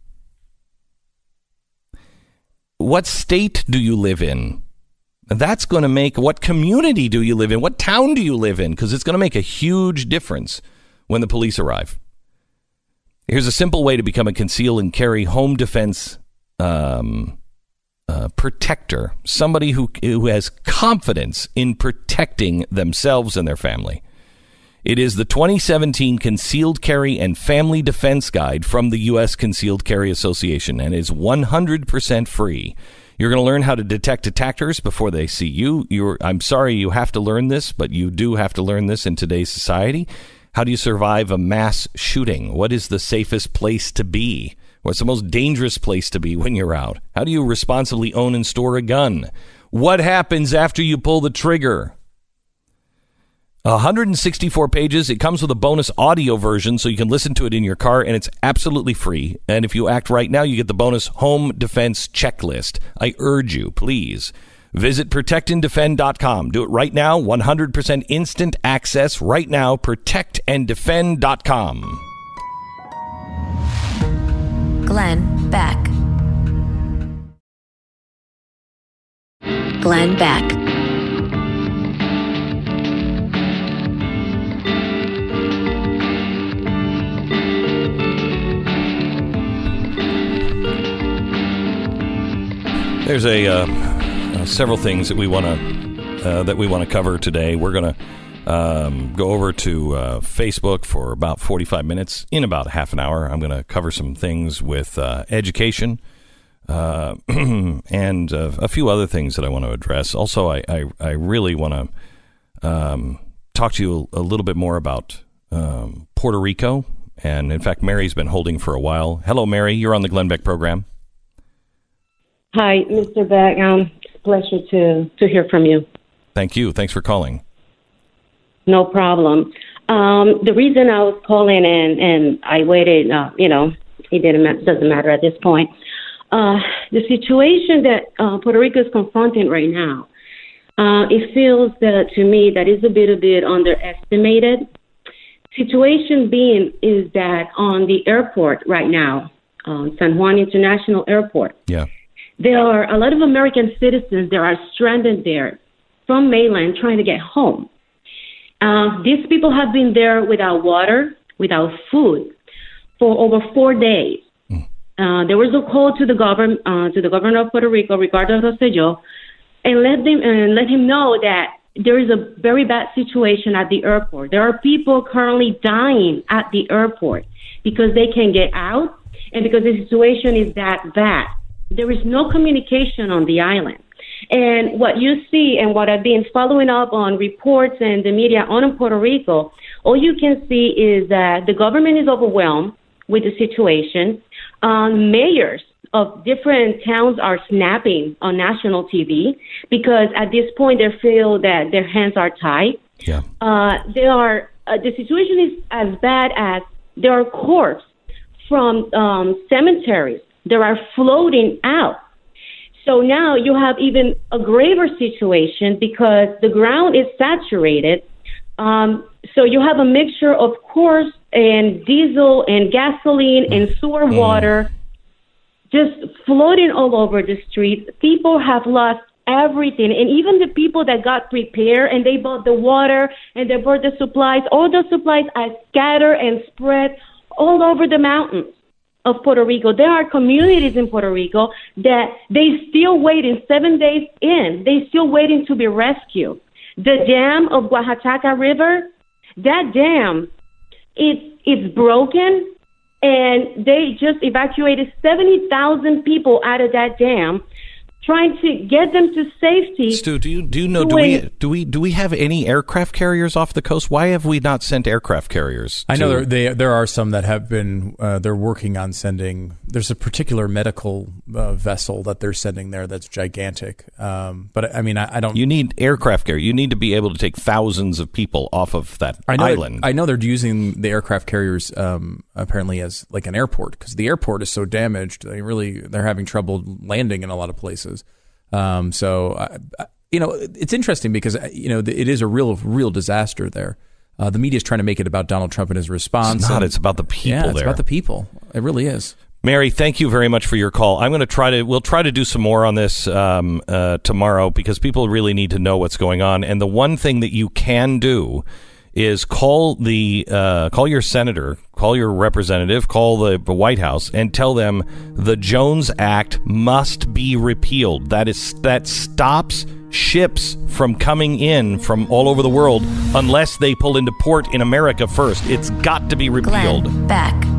What state do you live in? That's going to make, what community do you live in? What town do you live in? Because it's going to make a huge difference when the police arrive. Here's a simple way to become a conceal and carry home defense um, uh, protector, somebody who who has confidence in protecting themselves and their family. It is the twenty seventeen Concealed Carry and Family Defense Guide from the U S Concealed Carry Association, and is one hundred percent free. You're going to learn how to detect attackers before they see you. You're, I'm sorry you have to learn this, but you do have to learn this in today's society. How do you survive a mass shooting? What is the safest place to be? What's the most dangerous place to be when you're out? How do you responsibly own and store a gun? What happens after you pull the trigger? one hundred sixty-four pages. It comes with a bonus audio version so you can listen to it in your car, and it's absolutely free. And if you act right now, you get the bonus home defense checklist. I urge you, please, visit protect and defend dot com. Do it right now. one hundred percent instant access right now. protect and defend dot com. Glenn Beck. Glenn Beck. There's a uh, uh, several things that we want to uh, that we want to cover today. We're going to um, go over to uh, Facebook for about forty-five minutes. In about half an hour, I'm going to cover some things with uh, education uh, and uh, a few other things that I want to address. Also, I I, I really want to um, talk to you a, a little bit more about um, Puerto Rico. And in fact, Mary's been holding for a while. Hello, Mary. You're on the Glenn Beck program. Hi, Mister Beck. Um, it's a pleasure to, to hear from you. Thank you. Thanks for calling. No problem. Um, the reason I was calling and, and I waited, uh, you know, it didn't doesn't matter at this point. Uh, the situation that uh, Puerto Rico is confronting right now, uh, it feels that to me that is a bit a bit underestimated. Situation being is that on the airport right now, um, San Juan International Airport. Yeah. There are a lot of American citizens that are stranded there from mainland trying to get home. Uh, these people have been there without water, without food, for over four days. Mm. Uh, there was a call to the government, uh, to the governor of Puerto Rico, Ricardo Rosselló, and let them and let him know that there is a very bad situation at the airport. There are people currently dying at the airport because they can't get out and because the situation is that bad. There is no communication on the island. And what you see and what I've been following up on reports and the media on Puerto Rico, all you can see is that the government is overwhelmed with the situation. Um, mayors of different towns are snapping on national T V because at this point they feel that their hands are tied. Yeah. Uh, they are, uh, the situation is as bad as there are corpses from um, cemeteries that are floating out. So now you have even a graver situation because the ground is saturated. Um, so you have a mixture of course and diesel and gasoline and sewer mm. water just floating all over the streets. People have lost everything. And even the people that got prepared and they bought the water and they bought the supplies, all those supplies are scattered and spread all over the mountains of Puerto Rico. There are communities in Puerto Rico that they still waiting seven days in. They still waiting to be rescued. The dam of Oaxaca River, that dam, it's it's broken, and they just evacuated seventy thousand people out of that dam, trying to get them to safety. Stu, do you do you know do we do we do we have any aircraft carriers off the coast? Why have we not sent aircraft carriers? I know to- there they, there are some that have been uh, they're working on sending. There's a particular medical uh, vessel that they're sending there that's gigantic. Um, but I mean, I, I don't. You need aircraft carrier. You need to be able to take thousands of people off of that I know island. I know they're using the aircraft carriers um, apparently as like an airport because the airport is so damaged. They really they're having trouble landing in a lot of places. Um, so, I, you know, it's interesting because, you know, it is a real, real disaster there. Uh, the media is trying to make it about Donald Trump and his response. It's not. And, it's about the people yeah, there. It's about the people. It really is. Mary, thank you very much for your call. I'm going to try to, we'll try to do some more on this um, uh, tomorrow because people really need to know what's going on. And the one thing that you can do is call the uh, call your senator, call your representative, call the, the White House, and tell them the Jones Act must be repealed. That is that stops ships from coming in from all over the world unless they pull into port in America first. It's got to be repealed. Glenn Beck.